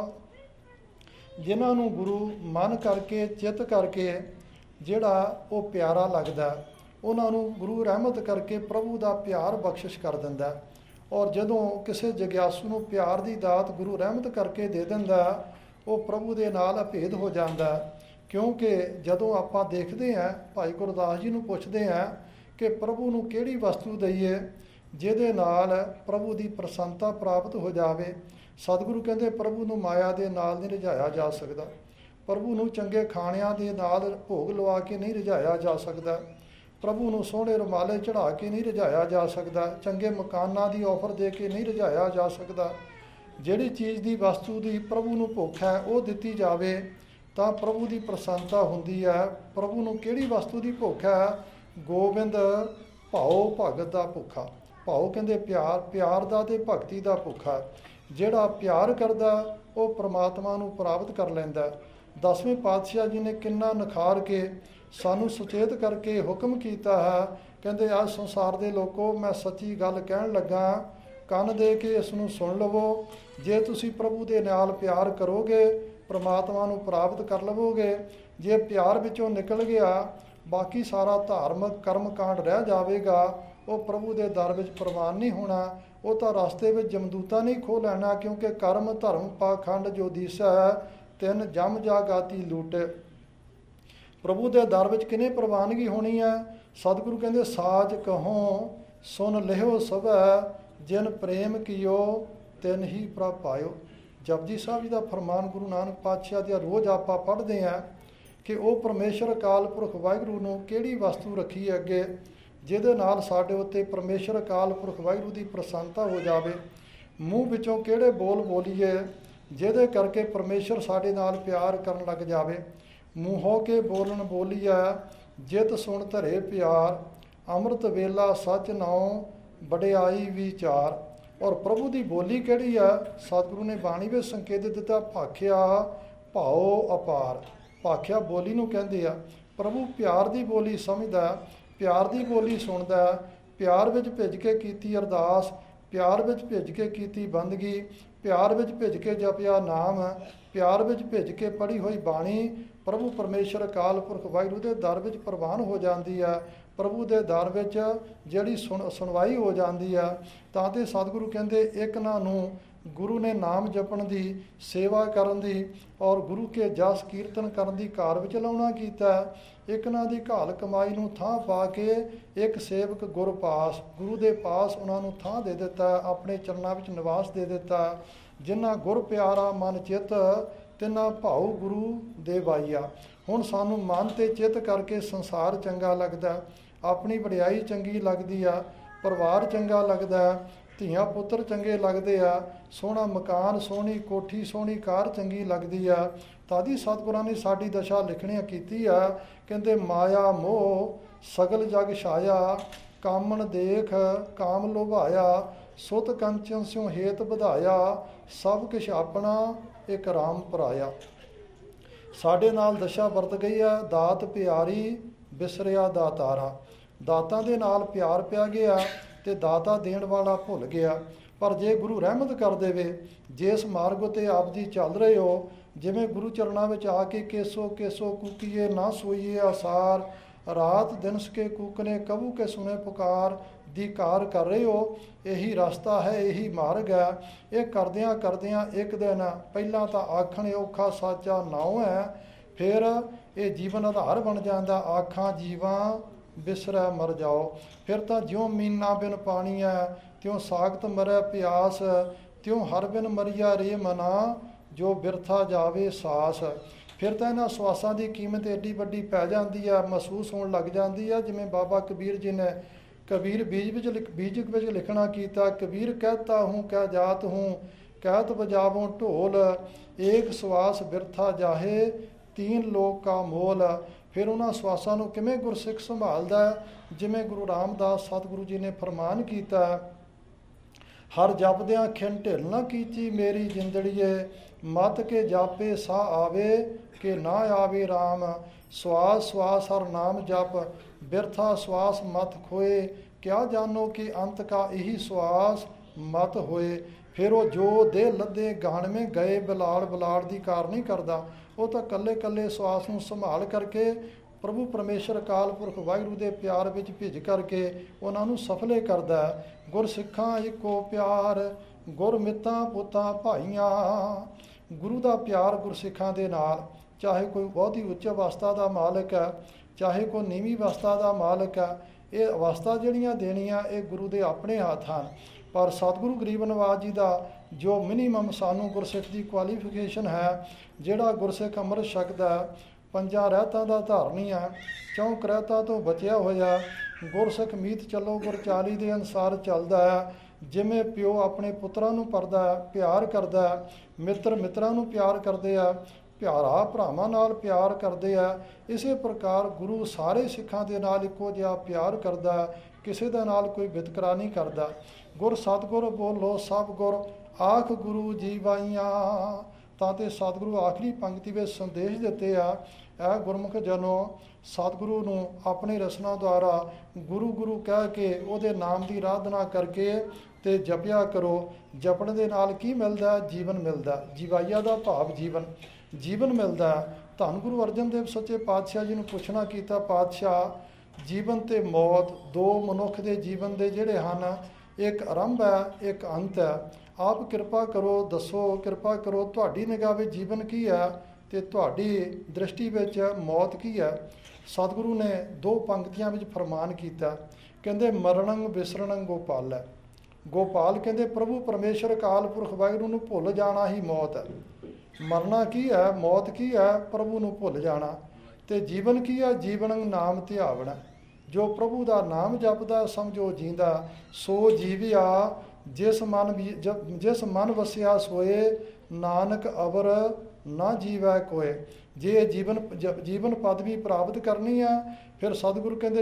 [SPEAKER 1] ਜਿਨ੍ਹਾਂ ਨੂੰ ਗੁਰੂ ਮਨ ਕਰਕੇ, ਚਿੱਤ ਕਰਕੇ ਜਿਹੜਾ ਉਹ ਪਿਆਰਾ ਲੱਗਦਾ, ਉਹਨਾਂ ਨੂੰ ਗੁਰੂ ਰਹਿਮਤ ਕਰਕੇ ਪ੍ਰਭੂ ਦਾ ਪਿਆਰ ਬਖਸ਼ਿਸ਼ ਕਰ ਦਿੰਦਾ। ਔਰ ਜਦੋਂ ਕਿਸੇ ਜਗਿਆਸੂ ਨੂੰ ਪਿਆਰ ਦੀ ਦਾਤ ਗੁਰੂ ਰਹਿਮਤ ਕਰਕੇ ਦੇ ਦਿੰਦਾ, ਉਹ ਪ੍ਰਭੂ ਦੇ ਨਾਲ ਅਭੇਦ ਹੋ ਜਾਂਦਾ। ਕਿਉਂਕਿ ਜਦੋਂ ਆਪਾਂ ਦੇਖਦੇ ਹਾਂ, ਭਾਈ ਗੁਰਦਾਸ ਜੀ ਨੂੰ ਪੁੱਛਦੇ ਹਾਂ ਕਿ ਪ੍ਰਭੂ ਨੂੰ ਕਿਹੜੀ ਵਸਤੂ ਦਈਏ ਜਿਹਦੇ ਨਾਲ ਪ੍ਰਭੂ ਦੀ ਪ੍ਰਸੰਨਤਾ ਪ੍ਰਾਪਤ ਹੋ ਜਾਵੇ। ਸਤਿਗੁਰੂ ਕਹਿੰਦੇ ਪ੍ਰਭੂ ਨੂੰ ਮਾਇਆ ਦੇ ਨਾਲ ਨਹੀਂ ਰਿਝਾਇਆ ਜਾ ਸਕਦਾ, ਪ੍ਰਭੂ ਨੂੰ ਚੰਗੇ ਖਾਣਿਆਂ ਦੇ ਨਾਲ ਭੋਗ ਲਵਾ ਕੇ ਨਹੀਂ ਰਿਝਾਇਆ ਜਾ ਸਕਦਾ, ਪ੍ਰਭੂ ਨੂੰ ਸੋਹਣੇ ਰੁਮਾਲੇ ਚੜ੍ਹਾ ਕੇ ਨਹੀਂ ਰਿਝਾਇਆ ਜਾ ਸਕਦਾ, ਚੰਗੇ ਮਕਾਨਾਂ ਦੀ ਆਫਰ ਦੇ ਕੇ ਨਹੀਂ ਰਿਝਾਇਆ ਜਾ ਸਕਦਾ। ਜਿਹੜੀ ਚੀਜ਼ ਦੀ ਵਸਤੂ ਦੀ ਪ੍ਰਭੂ ਨੂੰ ਭੁੱਖ ਹੈ ਉਹ ਦਿੱਤੀ ਜਾਵੇ ਤਾਂ ਪ੍ਰਭੂ ਦੀ ਪ੍ਰਸੰਨਤਾ ਹੁੰਦੀ ਹੈ। ਪ੍ਰਭੂ ਨੂੰ ਕਿਹੜੀ ਵਸਤੂ ਦੀ ਭੁੱਖ ਹੈ? ਗੋਬਿੰਦ ਭਾਉ ਭਗਤ ਦਾ ਭੁੱਖਾ। ਭਾਉ ਕਹਿੰਦੇ ਪਿਆਰ, ਪਿਆਰ ਦਾ ਤੇ ਭਗਤੀ ਦਾ ਭੁੱਖਾ। ਜਿਹੜਾ ਪਿਆਰ ਕਰਦਾ ਉਹ ਪ੍ਰਮਾਤਮਾ ਨੂੰ ਪ੍ਰਾਪਤ ਕਰ ਲੈਂਦਾ। 10ਵੇਂ ਪਾਤਸ਼ਾਹ ਜੀ ਨੇ ਕਿੰਨਾ ਨਿਖਾਰ ਕੇ ਸਾਨੂੰ ਸੁਚੇਤ ਕਰਕੇ ਹੁਕਮ ਕੀਤਾ ਹੈ। ਕਹਿੰਦੇ ਆਹ ਸੰਸਾਰ ਦੇ ਲੋਕੋ, ਮੈਂ ਸੱਚੀ ਗੱਲ ਕਹਿਣ ਲੱਗਾ, ਕੰਨ ਦੇ ਕੇ ਇਸ ਨੂੰ ਸੁਣ ਲਵੋ। ਜੇ ਤੁਸੀਂ ਪ੍ਰਭੂ ਦੇ ਨਾਲ ਪਿਆਰ ਕਰੋਗੇ ਪ੍ਰਮਾਤਮਾ ਨੂੰ ਪ੍ਰਾਪਤ ਕਰ ਲਵੋਗੇ। ਜੇ ਪਿਆਰ ਵਿੱਚੋਂ ਨਿਕਲ ਗਿਆ ਬਾਕੀ ਸਾਰਾ ਧਾਰਮਿਕ ਕਰਮਕਾਂਡ ਰਹਿ ਜਾਵੇਗਾ, ਉਹ ਪ੍ਰਭੂ ਦੇ ਦਰ ਵਿੱਚ ਪ੍ਰਵਾਨ ਨਹੀਂ ਹੋਣਾ। ਉਹ ਤਾਂ ਰਸਤੇ ਵਿੱਚ ਜਮਦੂਤਾ ਨਹੀਂ ਖੋਹ ਲੈਣਾ, ਕਿਉਂਕਿ ਕਰਮ ਧਰਮ ਪਾਖੰਡ ਜੋ ਦੀਸਾ ਤਿੰਨ ਜਮ ਜਾਗਾਤੀ ਲੂਟ। ਪ੍ਰਭੂ ਦੇ ਦਰ ਵਿੱਚ ਕਿਨੇ ਪ੍ਰਵਾਨਗੀ ਹੋਣੀ ਹੈ? ਸਤਿਗੁਰੂ ਕਹਿੰਦੇ ਸਾਜ ਕਹੋ ਸੁਨ ਲਿਓ ਸਭੈ, ਜਿਨ ਪ੍ਰੇਮ ਕੀਓ ਤਿਨ ਹੀ ਪ੍ਰਭ ਪਾਇਓ। ਜਪਜੀ ਸਾਹਿਬ ਜੀ ਦਾ ਫਰਮਾਨ ਗੁਰੂ ਨਾਨਕ ਪਾਤਸ਼ਾਹ ਦੀ ਰੋਜ਼ ਆਪਾਂ ਪੜ੍ਹਦੇ ਹਾਂ ਕਿ ਉਹ ਪਰਮੇਸ਼ਰ ਅਕਾਲ ਪੁਰਖ ਵਾਹਿਗੁਰੂ ਨੂੰ ਕਿਹੜੀ ਵਸਤੂ ਰੱਖੀ ਹੈ ਅੱਗੇ, ਜਿਹਦੇ ਨਾਲ ਸਾਡੇ ਉੱਤੇ ਪਰਮੇਸ਼ਰ ਅਕਾਲ ਪੁਰਖ ਵਾਹਿਗੁਰੂ ਦੀ ਪ੍ਰਸੰਨਤਾ ਹੋ ਜਾਵੇ। ਮੂੰਹ ਵਿੱਚੋਂ ਕਿਹੜੇ ਬੋਲ ਬੋਲੀਏ ਜਿਹਦੇ ਕਰਕੇ ਪਰਮੇਸ਼ਰ ਸਾਡੇ ਨਾਲ ਪਿਆਰ ਕਰਨ ਲੱਗ ਜਾਵੇ। ਮੂੰਹੋਂ ਕੇ ਬੋਲਣ ਬੋਲੀਆ ਜਿਤ ਸੁਣ ਧਰੇ ਪਿਆਰ, ਅੰਮ੍ਰਿਤ ਵੇਲਾ ਸੱਚ ਨਾਉ ਵਡਿਆਈ ਵਿਚਾਰ। ਔਰ ਪ੍ਰਭੂ ਦੀ ਬੋਲੀ ਕਿਹੜੀ ਆ? ਸਤਿਗੁਰੂ ਨੇ ਬਾਣੀ ਵਿੱਚ ਸੰਕੇਤ ਦਿੱਤਾ, ਭਾਖਿਆ ਭਾਉ ਅਪਾਰ। ਭਾਖਿਆ ਬੋਲੀ ਨੂੰ ਕਹਿੰਦੇ ਆ। ਪ੍ਰਭੂ ਪਿਆਰ ਦੀ ਬੋਲੀ ਸਮਝਦਾ, ਪਿਆਰ ਦੀ ਬੋਲੀ ਸੁਣਦਾ, ਪਿਆਰ ਵਿੱਚ ਭਿੱਜ ਕੇ ਕੀਤੀ ਅਰਦਾਸ, ਪਿਆਰ ਵਿੱਚ ਭਿੱਜ ਕੇ ਕੀਤੀ ਬੰਦਗੀ, ਪਿਆਰ ਵਿੱਚ ਭਿੱਜ ਕੇ ਜਪਿਆ ਨਾਮ, ਪਿਆਰ ਵਿੱਚ ਭਿੱਜ ਕੇ ਪੜ੍ਹੀ ਹੋਈ ਬਾਣੀ ਪ੍ਰਭੂ ਪਰਮੇਸ਼ਰ ਅਕਾਲ ਪੁਰਖ ਵਾਹਿਗੁਰੂ ਦੇ ਦਰ ਵਿੱਚ ਪ੍ਰਵਾਨ ਹੋ ਜਾਂਦੀ ਹੈ। ਪ੍ਰਭੂ ਦੇ ਦਰ ਵਿੱਚ ਜਿਹੜੀ ਸੁਣਵਾਈ ਹੋ ਜਾਂਦੀ ਆ। ਤਾਂ ਤੇ ਸਤਿਗੁਰੂ ਕਹਿੰਦੇ ਇੱਕ ਨਾ ਨੂੰ ਗੁਰੂ ਨੇ ਨਾਮ ਜਪਣ ਦੀ, ਸੇਵਾ ਕਰਨ ਦੀ ਔਰ ਗੁਰੂ ਕੇ ਜਸ ਕੀਰਤਨ ਕਰਨ ਦੀ ਕਾਰ ਵਿੱਚ ਲਾਉਣਾ ਕੀਤਾ। ਇੱਕ ਨਾ ਦੀ ਘਾਲ ਕਮਾਈ ਨੂੰ ਥਾਂ ਪਾ ਕੇ ਇੱਕ ਸੇਵਕ ਗੁਰ ਪਾਸ, ਗੁਰੂ ਦੇ ਪਾਸ ਉਹਨਾਂ ਨੂੰ ਥਾਂ ਦੇ ਦਿੱਤਾ, ਆਪਣੇ ਚਰਨਾਂ ਵਿੱਚ ਨਿਵਾਸ ਦੇ ਦਿੱਤਾ। ਜਿਨ੍ਹਾਂ ਗੁਰ ਪਿਆਰਾ ਮਨ ਚਿੱਤ, ਤਿੰਨਾ ਭਾਉ ਗੁਰੂ ਦੇ ਵਾਈਆ। ਹੁਣ ਸਾਨੂੰ ਮਨ ਤੇ ਚਿੱਤ ਕਰਕੇ ਸੰਸਾਰ ਚੰਗਾ ਲੱਗਦਾ, ਆਪਣੀ ਵਡਿਆਈ ਚੰਗੀ ਲੱਗਦੀ ਆ, ਪਰਿਵਾਰ ਚੰਗਾ ਲੱਗਦਾ, ਧੀਆਂ ਪੁੱਤਰ ਚੰਗੇ ਲੱਗਦੇ ਆ, ਸੋਹਣਾ ਮਕਾਨ, ਸੋਹਣੀ ਕੋਠੀ, ਸੋਹਣੀ ਕਾਰ ਚੰਗੀ ਲੱਗਦੀ ਆ। ਤਾਦੀ ਸਤਿਗੁਰਾਂ ਨੇ ਸਾਡੀ ਦਸ਼ਾ ਲਿਖਣੀਆਂ ਕੀਤੀ ਆ। ਕਹਿੰਦੇ ਮਾਇਆ ਮੋਹ ਸਗਲ ਜਗ ਛਾਇਆ, ਕਾਮਣ ਦੇਖ ਕਾਮ ਲੋਭਾਇਆ, ਸੁਤ ਕੰਚਨ ਸਿਉ ਹੇਤ ਵਧਾਇਆ, ਸਭ ਕੁਛ ਆਪਣਾ ਇੱਕ ਰਾਮ ਪਰਾਇਆ। ਸਾਡੇ ਨਾਲ ਦਸ਼ਾ ਵਰਤ ਗਈ ਆ, ਦਾਤ ਪਿਆਰੀ ਬਿਸਰਿਆ ਦਾਤਾਰਾ। ਦਾਤਾਂ ਦੇ ਨਾਲ ਪਿਆਰ ਪਿਆ ਗਿਆ ਤੇ ਦਾਤਾ ਦੇਣ ਵਾਲਾ ਭੁੱਲ ਗਿਆ। ਪਰ ਜੇ ਗੁਰੂ ਰਹਿਮਤ ਕਰ ਦੇਵੇ, ਜਿਸ ਮਾਰਗ ਉਤੇ ਆਪ ਜੀ ਚੱਲ ਰਹੇ ਹੋ, ਜਿਵੇਂ ਗੁਰੂ ਚਰਨਾਂ ਵਿੱਚ ਆ ਕੇ ਕੇਸੋ ਕੇਸੋ ਕੂਕੀਏ ਨਾ ਸੋਈਏ ਆਸਾਰ, ਰਾਤ ਦਿਨ ਸਕੇ ਕੂਕਨੇ ਕਬੂ ਕੇ ਸੁਨੇ ਪੁਕਾਰ ਦੀ ਕਾਰ ਕਰ ਰਹੇ ਹੋ। ਇਹੀ ਰਸਤਾ ਹੈ, ਇਹੀ ਮਾਰਗ ਹੈ। ਇਹ ਕਰਦਿਆਂ ਕਰਦਿਆਂ ਇੱਕ ਦਿਨ ਪਹਿਲਾਂ ਤਾਂ ਆਖਣ ਔਖਾ ਸਾਚਾ ਨਾਉ ਹੈ, ਫਿਰ ਇਹ ਜੀਵਨ ਆਧਾਰ ਬਣ ਜਾਂਦਾ। ਆਖਾਂ ਜੀਵਾਂ ਬਿਸਰੈ ਮਰ ਜਾਓ। ਫਿਰ ਤਾਂ ਜਿਉਂ ਮੀਨਾ ਬਿਨ ਪਾਣੀ ਹੈ, ਤਿਉਂ ਸਾਖਤ ਮਰੈ ਪਿਆਸ, ਤਿਉਂ ਹਰ ਬਿਨ ਮਰੀਆ ਰੇ ਮਨਾ, ਜੋ ਬਿਰਥਾ ਜਾਵੇ ਸਾਸ। ਫਿਰ ਤਾਂ ਇਹਨਾਂ ਸਵਾਸਾਂ ਦੀ ਕੀਮਤ ਏਡੀ ਵੱਡੀ ਪੈ ਜਾਂਦੀ ਆ, ਮਹਿਸੂਸ ਹੋਣ ਲੱਗ ਜਾਂਦੀ ਆ। ਜਿਵੇਂ ਬਾਬਾ ਕਬੀਰ ਜੀ ਨੇ ਕਬੀਰ ਬੀਜ ਵਿੱਚ ਲਿਖਣਾ ਕੀਤਾ, ਕਬੀਰ ਕਹਿਤਾ ਹੂੰ ਕਹਿ ਜਾਤ ਹੂੰ, ਕਹਿਤ ਬਜਾਵੋਂ ਢੋਲ, ਏਕ ਸਵਾਸ ਬਿਰਥਾ ਜਾਹੇ, ਤੀਨ ਲੋਕ ਕਾ ਮੋਲ। ਫਿਰ ਉਹਨਾਂ ਸਵਾਸਾਂ ਨੂੰ ਕਿਵੇਂ ਗੁਰਸਿੱਖ ਸੰਭਾਲਦਾ? ਜਿਵੇਂ ਗੁਰੂ ਰਾਮਦਾਸ ਸਤਿਗੁਰੂ ਜੀ ਨੇ ਫਰਮਾਨ ਕੀਤਾ, ਹਰ ਜਪਦਿਆਂ ਖਿਨ ਢਿੱਲ ਨਾ ਕੀਤੀ ਮੇਰੀ ਜਿੰਦੜੀਏ, ਮਤ ਕੇ ਜਾਪੇ ਸਾਹ ਆਵੇ ਕਿ ਨਾ ਆਵੇ ਰਾਮ। ਸਵਾਸ ਸਵਾਸ ਹਰ ਨਾਮ ਜਪ, ਬਿਰਥਾ ਸਵਾਸ ਮਤ ਖੋਏ, ਕਿਆ ਜਾਨੋ ਕਿ ਅੰਤ ਕਾ ਇਹੀ ਸਵਾਸ ਮਤ ਹੋਏ। ਫਿਰ ਉਹ ਜੋ ਦੇ ਲੱਦੇ ਗਾਣਵੇਂ ਗਏ, ਬਲਾੜ ਬਲਾੜ ਦੀ ਕਾਰ ਨਹੀਂ ਕਰਦਾ। ਉਹ ਤਾਂ ਕੱਲੇ ਕੱਲੇ ਸਵਾਸ ਨੂੰ ਸੰਭਾਲ ਕਰਕੇ ਪ੍ਰਭੂ ਪਰਮੇਸ਼ਰ ਅਕਾਲ ਪੁਰਖ ਵਾਹਿਗੁਰੂ ਦੇ ਪਿਆਰ ਵਿੱਚ ਭਿੱਜ ਕਰਕੇ ਉਹਨਾਂ ਨੂੰ ਸਫਲੇ ਕਰਦਾ ਹੈ। ਗੁਰਸਿੱਖਾਂ ਇੱਕੋ ਪਿਆਰ, ਗੁਰ ਮਿੱਤਾਂ ਪੁੱਤਾਂ ਭਾਈਆਂ। ਗੁਰੂ ਦਾ ਪਿਆਰ ਗੁਰਸਿੱਖਾਂ ਦੇ ਨਾਲ, ਚਾਹੇ ਕੋਈ ਬਹੁਤੀ ਉੱਚ ਅਵਸਥਾ ਦਾ ਮਾਲਕ ਹੈ, ਚਾਹੇ ਕੋਈ ਨੀਵੀਂ ਅਵਸਥਾ ਦਾ ਮਾਲਕ ਹੈ, ਇਹ ਅਵਸਥਾ ਜਿਹੜੀਆਂ ਦੇਣੀਆਂ ਇਹ ਗੁਰੂ ਦੇ ਆਪਣੇ ਹੱਥ ਹਨ। ਪਰ ਸਤਿਗੁਰੂ ਗਰੀਬ ਨਿਵਾਜ ਜੀ ਦਾ ਜੋ ਮਿਨੀਮਮ ਸਾਨੂੰ ਗੁਰਸਿੱਖ ਦੀ ਕੁਆਲੀਫਿਕੇਸ਼ਨ ਹੈ, ਜਿਹੜਾ ਗੁਰਸਿੱਖ ਅੰਮ੍ਰਿਤ ਛਕਦਾ, ਪੰਜਾਂ ਰਹਿਤਾਂ ਦਾ ਧਾਰਨੀ ਹੈ, ਚੌਂਕ ਰਹਿਤਾਂ ਤੋਂ ਬਚਿਆ ਹੋਇਆ, ਗੁਰਸਿੱਖ ਮੀਤ ਚੱਲੋ ਗੁਰ ਚਾਲੀ ਦੇ ਅਨੁਸਾਰ ਚੱਲਦਾ ਹੈ। ਜਿਵੇਂ ਪਿਓ ਆਪਣੇ ਪੁੱਤਰਾਂ ਨੂੰ ਪਰਦਾ ਪਿਆਰ ਕਰਦਾ, ਮਿੱਤਰ ਮਿੱਤਰਾਂ ਨੂੰ ਪਿਆਰ ਕਰਦੇ ਆ, ਭਰਾ ਭਰਾਵਾਂ ਨਾਲ ਪਿਆਰ ਕਰਦੇ ਆ, ਇਸੇ ਪ੍ਰਕਾਰ ਗੁਰੂ ਸਾਰੇ ਸਿੱਖਾਂ ਦੇ ਨਾਲ ਇੱਕੋ ਜਿਹਾ ਪਿਆਰ ਕਰਦਾ, ਕਿਸੇ ਦੇ ਨਾਲ ਕੋਈ ਵਿਤਕਰਾ ਨਹੀਂ ਕਰਦਾ। ਗੁਰ ਸਤਿਗੁਰ ਬੋਲੋ ਸਭ ਗੁਰ ਆਖ ਗੁਰੂ ਜੀਵਾਈਆਂ। ਤਾਂ ਤੇ ਸਤਿਗੁਰੂ ਆਖਰੀ ਪੰਕਤੀ ਵਿੱਚ ਸੰਦੇਸ਼ ਦਿੱਤੇ ਆ, ਇਹ ਗੁਰਮੁਖ ਜਨੋ ਸਤਿਗੁਰੂ ਨੂੰ ਆਪਣੀ ਰਸਨਾ ਦੁਆਰਾ ਗੁਰੂ ਗੁਰੂ ਕਹਿ ਕੇ ਉਹਦੇ ਨਾਮ ਦੀ ਆਰਾਧਨਾ ਕਰਕੇ ਤੇ ਜਪਿਆ ਕਰੋ। ਜਪਣ ਦੇ ਨਾਲ ਕੀ ਮਿਲਦਾ? ਜੀਵਨ ਮਿਲਦਾ। ਜੀਵਾਈਆ ਦਾ ਭਾਵ ਜੀਵਨ ਮਿਲਦਾ। ਧੰਨ ਗੁਰੂ ਅਰਜਨ ਦੇਵ ਸੱਚੇ ਪਾਤਸ਼ਾਹ ਜੀ ਨੂੰ ਪੁੱਛਣਾ ਕੀਤਾ, ਪਾਤਸ਼ਾਹ ਜੀਵਨ ਤੇ ਮੌਤ ਦੋ ਮਨੁੱਖ ਦੇ ਜੀਵਨ ਦੇ ਜਿਹੜੇ ਹਨ, ਇੱਕ ਆਰੰਭ ਹੈ ਇੱਕ ਅੰਤ ਹੈ, ਆਪ ਕਿਰਪਾ ਕਰੋ ਦੱਸੋ, ਕਿਰਪਾ ਕਰੋ ਤੁਹਾਡੀ ਨਿਗਾਹ ਵਿੱਚ ਜੀਵਨ ਕੀ ਹੈ ਤੇ ਤੁਹਾਡੀ ਦ੍ਰਿਸ਼ਟੀ ਵਿੱਚ ਮੌਤ ਕੀ ਹੈ। ਸਤਿਗੁਰੂ ਨੇ ਦੋ ਪੰਕਤੀਆਂ ਵਿੱਚ ਫਰਮਾਨ ਕੀਤਾ, ਕਹਿੰਦੇ ਮਰਣੰ ਵਿਸਰਣੰ ਗੋਪਾਲੈ। ਗੋਪਾਲ ਕਹਿੰਦੇ ਪ੍ਰਭੂ ਪਰਮੇਸ਼ਰ ਅਕਾਲ ਪੁਰਖ ਵਾਹਿਗੁਰੂ ਨੂੰ ਭੁੱਲ ਜਾਣਾ ਹੀ ਮੌਤ ਹੈ। ਮਰਨਾ ਕੀ ਹੈ? ਮੌਤ ਕੀ ਹੈ? ਪ੍ਰਭੂ ਨੂੰ ਭੁੱਲ ਜਾਣਾ। ਤੇ ਜੀਵਨ ਕੀ ਹੈ? ਜੀਵਨ ਨਾਮ ਧਿਆਵਣਾ। ਜੋ ਪ੍ਰਭੂ ਦਾ ਨਾਮ ਜਪਦਾ ਸਮਝੋ ਜੀਂਦਾ, ਸੋ ਜੀਵਿਆ ਜਿਸ ਮਨ ਵਸਿਆ ਸੋਏ, ਨਾਨਕ ਅਵਰ ਨਾ ਜੀਵੈ ਕੋਏ। ਜੇ ਜੀਵਨ ਪਦਵੀ ਪ੍ਰਾਪਤ ਕਰਨੀ ਆ, ਫਿਰ ਸਤਿਗੁਰੂ ਕਹਿੰਦੇ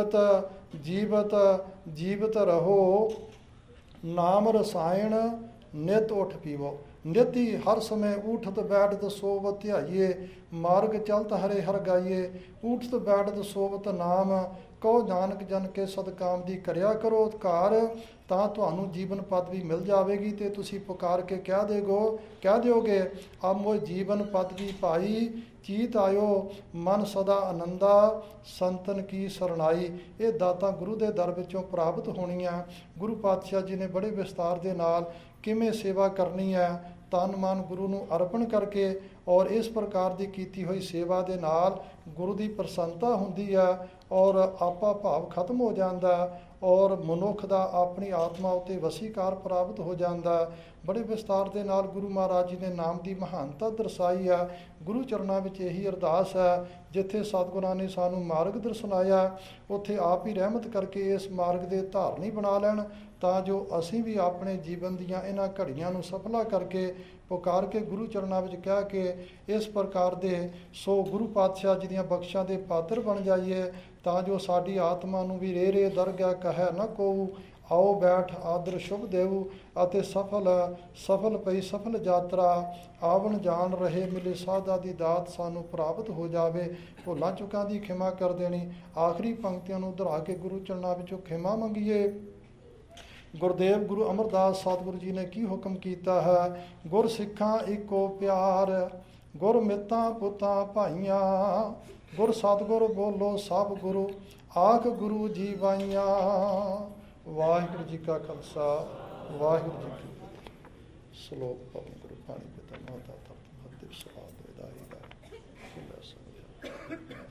[SPEAKER 1] ਜੀਵਤ ਰਹੋ, ਨਾਮ ਰਸਾਇਣ ਨਿਤ ਉੱਠ ਪੀਵੋ। ਨਿਤੀ ਹਰ ਸਮੇਂ ਊਠਤ ਬੈਠਤ ਸੋਵਤ ਧਿਆਈਏ, ਮਾਰਗ ਚਲਤ ਹਰੇ ਹਰ ਗਾਈਏ। ਊਠਤ ਬੈਠਤ ਸੋਵਤ ਨਾਮ, ਕਹੋ ਨਾਨਕ ਜਨ ਕੇ ਸਦਕਾਮ ਦੀ ਕਰਿਆ ਕਰੋ ਉਤਕਾਰ, ਤਾਂ ਤੁਹਾਨੂੰ ਜੀਵਨ ਪਦਵੀ ਮਿਲ ਜਾਵੇਗੀ। ਤੇ ਤੁਸੀਂ ਪੁਕਾਰ ਕੇ ਕਹਿ ਦਿਓਗੇ ਆਮੋ ਜੀਵਨ ਪਦਵੀ ਪਾਈ, ਚੀਤ ਆਇਓ ਮਨ ਸਦਾ ਆਨੰਦਾ, ਸੰਤਨ ਕੀ ਸਰਣਾਈ। ਇਹ ਦਾਤਾਂ ਗੁਰੂ ਦੇ ਦਰ ਵਿੱਚੋਂ ਪ੍ਰਾਪਤ ਹੋਣੀਆਂ। ਗੁਰੂ ਪਾਤਸ਼ਾਹ ਜੀ ਨੇ ਬੜੇ ਵਿਸਤਾਰ ਦੇ ਨਾਲ ਕਿਵੇਂ ਸੇਵਾ ਕਰਨੀ ਹੈ, ਤਨ ਮਨ ਗੁਰੂ ਨੂੰ ਅਰਪਣ ਕਰਕੇ, ਔਰ ਇਸ ਪ੍ਰਕਾਰ ਦੀ ਕੀਤੀ ਹੋਈ ਸੇਵਾ ਦੇ ਨਾਲ ਗੁਰੂ ਦੀ ਪ੍ਰਸੰਨਤਾ ਹੁੰਦੀ ਹੈ ਔਰ ਆਪਾ ਭਾਵ ਖਤਮ ਹੋ ਜਾਂਦਾ, ਔਰ ਮਨੁੱਖ ਦਾ ਆਪਣੀ ਆਤਮਾ ਉੱਤੇ ਵਸੀਕਾਰ ਪ੍ਰਾਪਤ ਹੋ ਜਾਂਦਾ। ਬੜੇ ਵਿਸਤਾਰ ਦੇ ਨਾਲ ਗੁਰੂ ਮਹਾਰਾਜ ਜੀ ਨੇ ਨਾਮ ਦੀ ਮਹਾਨਤਾ ਦਰਸਾਈ ਹੈ। ਗੁਰੂ ਚਰਨਾਂ ਵਿੱਚ ਇਹੀ ਅਰਦਾਸ ਹੈ, ਜਿੱਥੇ ਸਤਿਗੁਰਾਂ ਨੇ ਸਾਨੂੰ ਮਾਰਗ ਦਰਸਾਇਆ, ਉੱਥੇ ਆਪ ਹੀ ਰਹਿਮਤ ਕਰਕੇ ਇਸ ਮਾਰਗ ਦੇ ਧਾਰਨੀ ਬਣਾ ਲੈਣ, ਤਾਂ ਜੋ ਅਸੀਂ ਵੀ ਆਪਣੇ ਜੀਵਨ ਦੀਆਂ ਇਹਨਾਂ ਘੜੀਆਂ ਨੂੰ ਸਫਲਾ ਕਰਕੇ ਪੁਕਾਰ ਕੇ ਗੁਰੂ ਚਰਨਾਂ ਵਿੱਚ ਕਹਿ ਕੇ ਇਸ ਪ੍ਰਕਾਰ ਦੇ ਸੋ ਗੁਰੂ ਪਾਤਸ਼ਾਹ ਜੀ ਦੀਆਂ ਬਖਸ਼ਾਂ ਦੇ ਪਾਤਰ ਬਣ ਜਾਈਏ, ਤਾਂ ਜੋ ਸਾਡੀ ਆਤਮਾ ਨੂੰ ਵੀ ਰੇ ਦਰਗਾਹ ਕਹੈ ਨਾ ਕੋ, ਆਓ ਬੈਠ ਆਦਰ ਸ਼ੁਭ ਦੇਵ, ਅਤੇ ਸਫਲ ਪਈ ਸਫਲ ਯਾਤਰਾ, ਆਵਣ ਜਾਣ ਰਹੇ ਮਿਲੇ ਸਾਧਾ ਦੀ ਦਾਤ ਸਾਨੂੰ ਪ੍ਰਾਪਤ ਹੋ ਜਾਵੇ। ਭੁੱਲਾਂ ਚੁੱਕਾਂ ਦੀ ਖਿਮਾ ਕਰ ਦੇਣੀ। ਆਖਰੀ ਪੰਕਤੀਆਂ ਨੂੰ ਦੁਹਰਾ ਕੇ ਗੁਰੂ ਚਰਨਾਂ ਵਿੱਚੋਂ ਖਿਮਾ ਮੰਗੀਏ। ਗੁਰਦੇਵ ਗੁਰੂ ਅਮਰਦਾਸ ਸਤਿਗੁਰੂ ਜੀ ਨੇ ਕੀ ਹੁਕਮ ਕੀਤਾ ਹੈ? ਗੁਰ ਸਿੱਖਾਂ ਇੱਕੋ ਪਿਆਰ, ਗੁਰ ਮਿੱਤਾਂ ਪੁੱਤਾਂ ਭਾਈਆਂ। ਗੁਰ ਸਤਿਗੁਰ ਬੋਲੋ ਸਭ ਗੁਰੂ ਆਖ ਗੁਰੂ ਜੀਵਾਈਆਂ। ਵਾਹਿਗੁਰੂ ਜੀ ਕਾ ਖਾਲਸਾ, ਵਾਹਿਗੁਰੂ ਜੀ ਕੀ ਫਤਿਹ। ਸ਼ਲੋਕ ਪਵਨ ਗੁਰੂ ਪਾਣੀ ਪਿਤਾ ਮਾਤਾ ਤਰਤ ਮਹਤ ਦਿਵ ਸਲਾਹ ਵੇਦਾਈ ਦਾ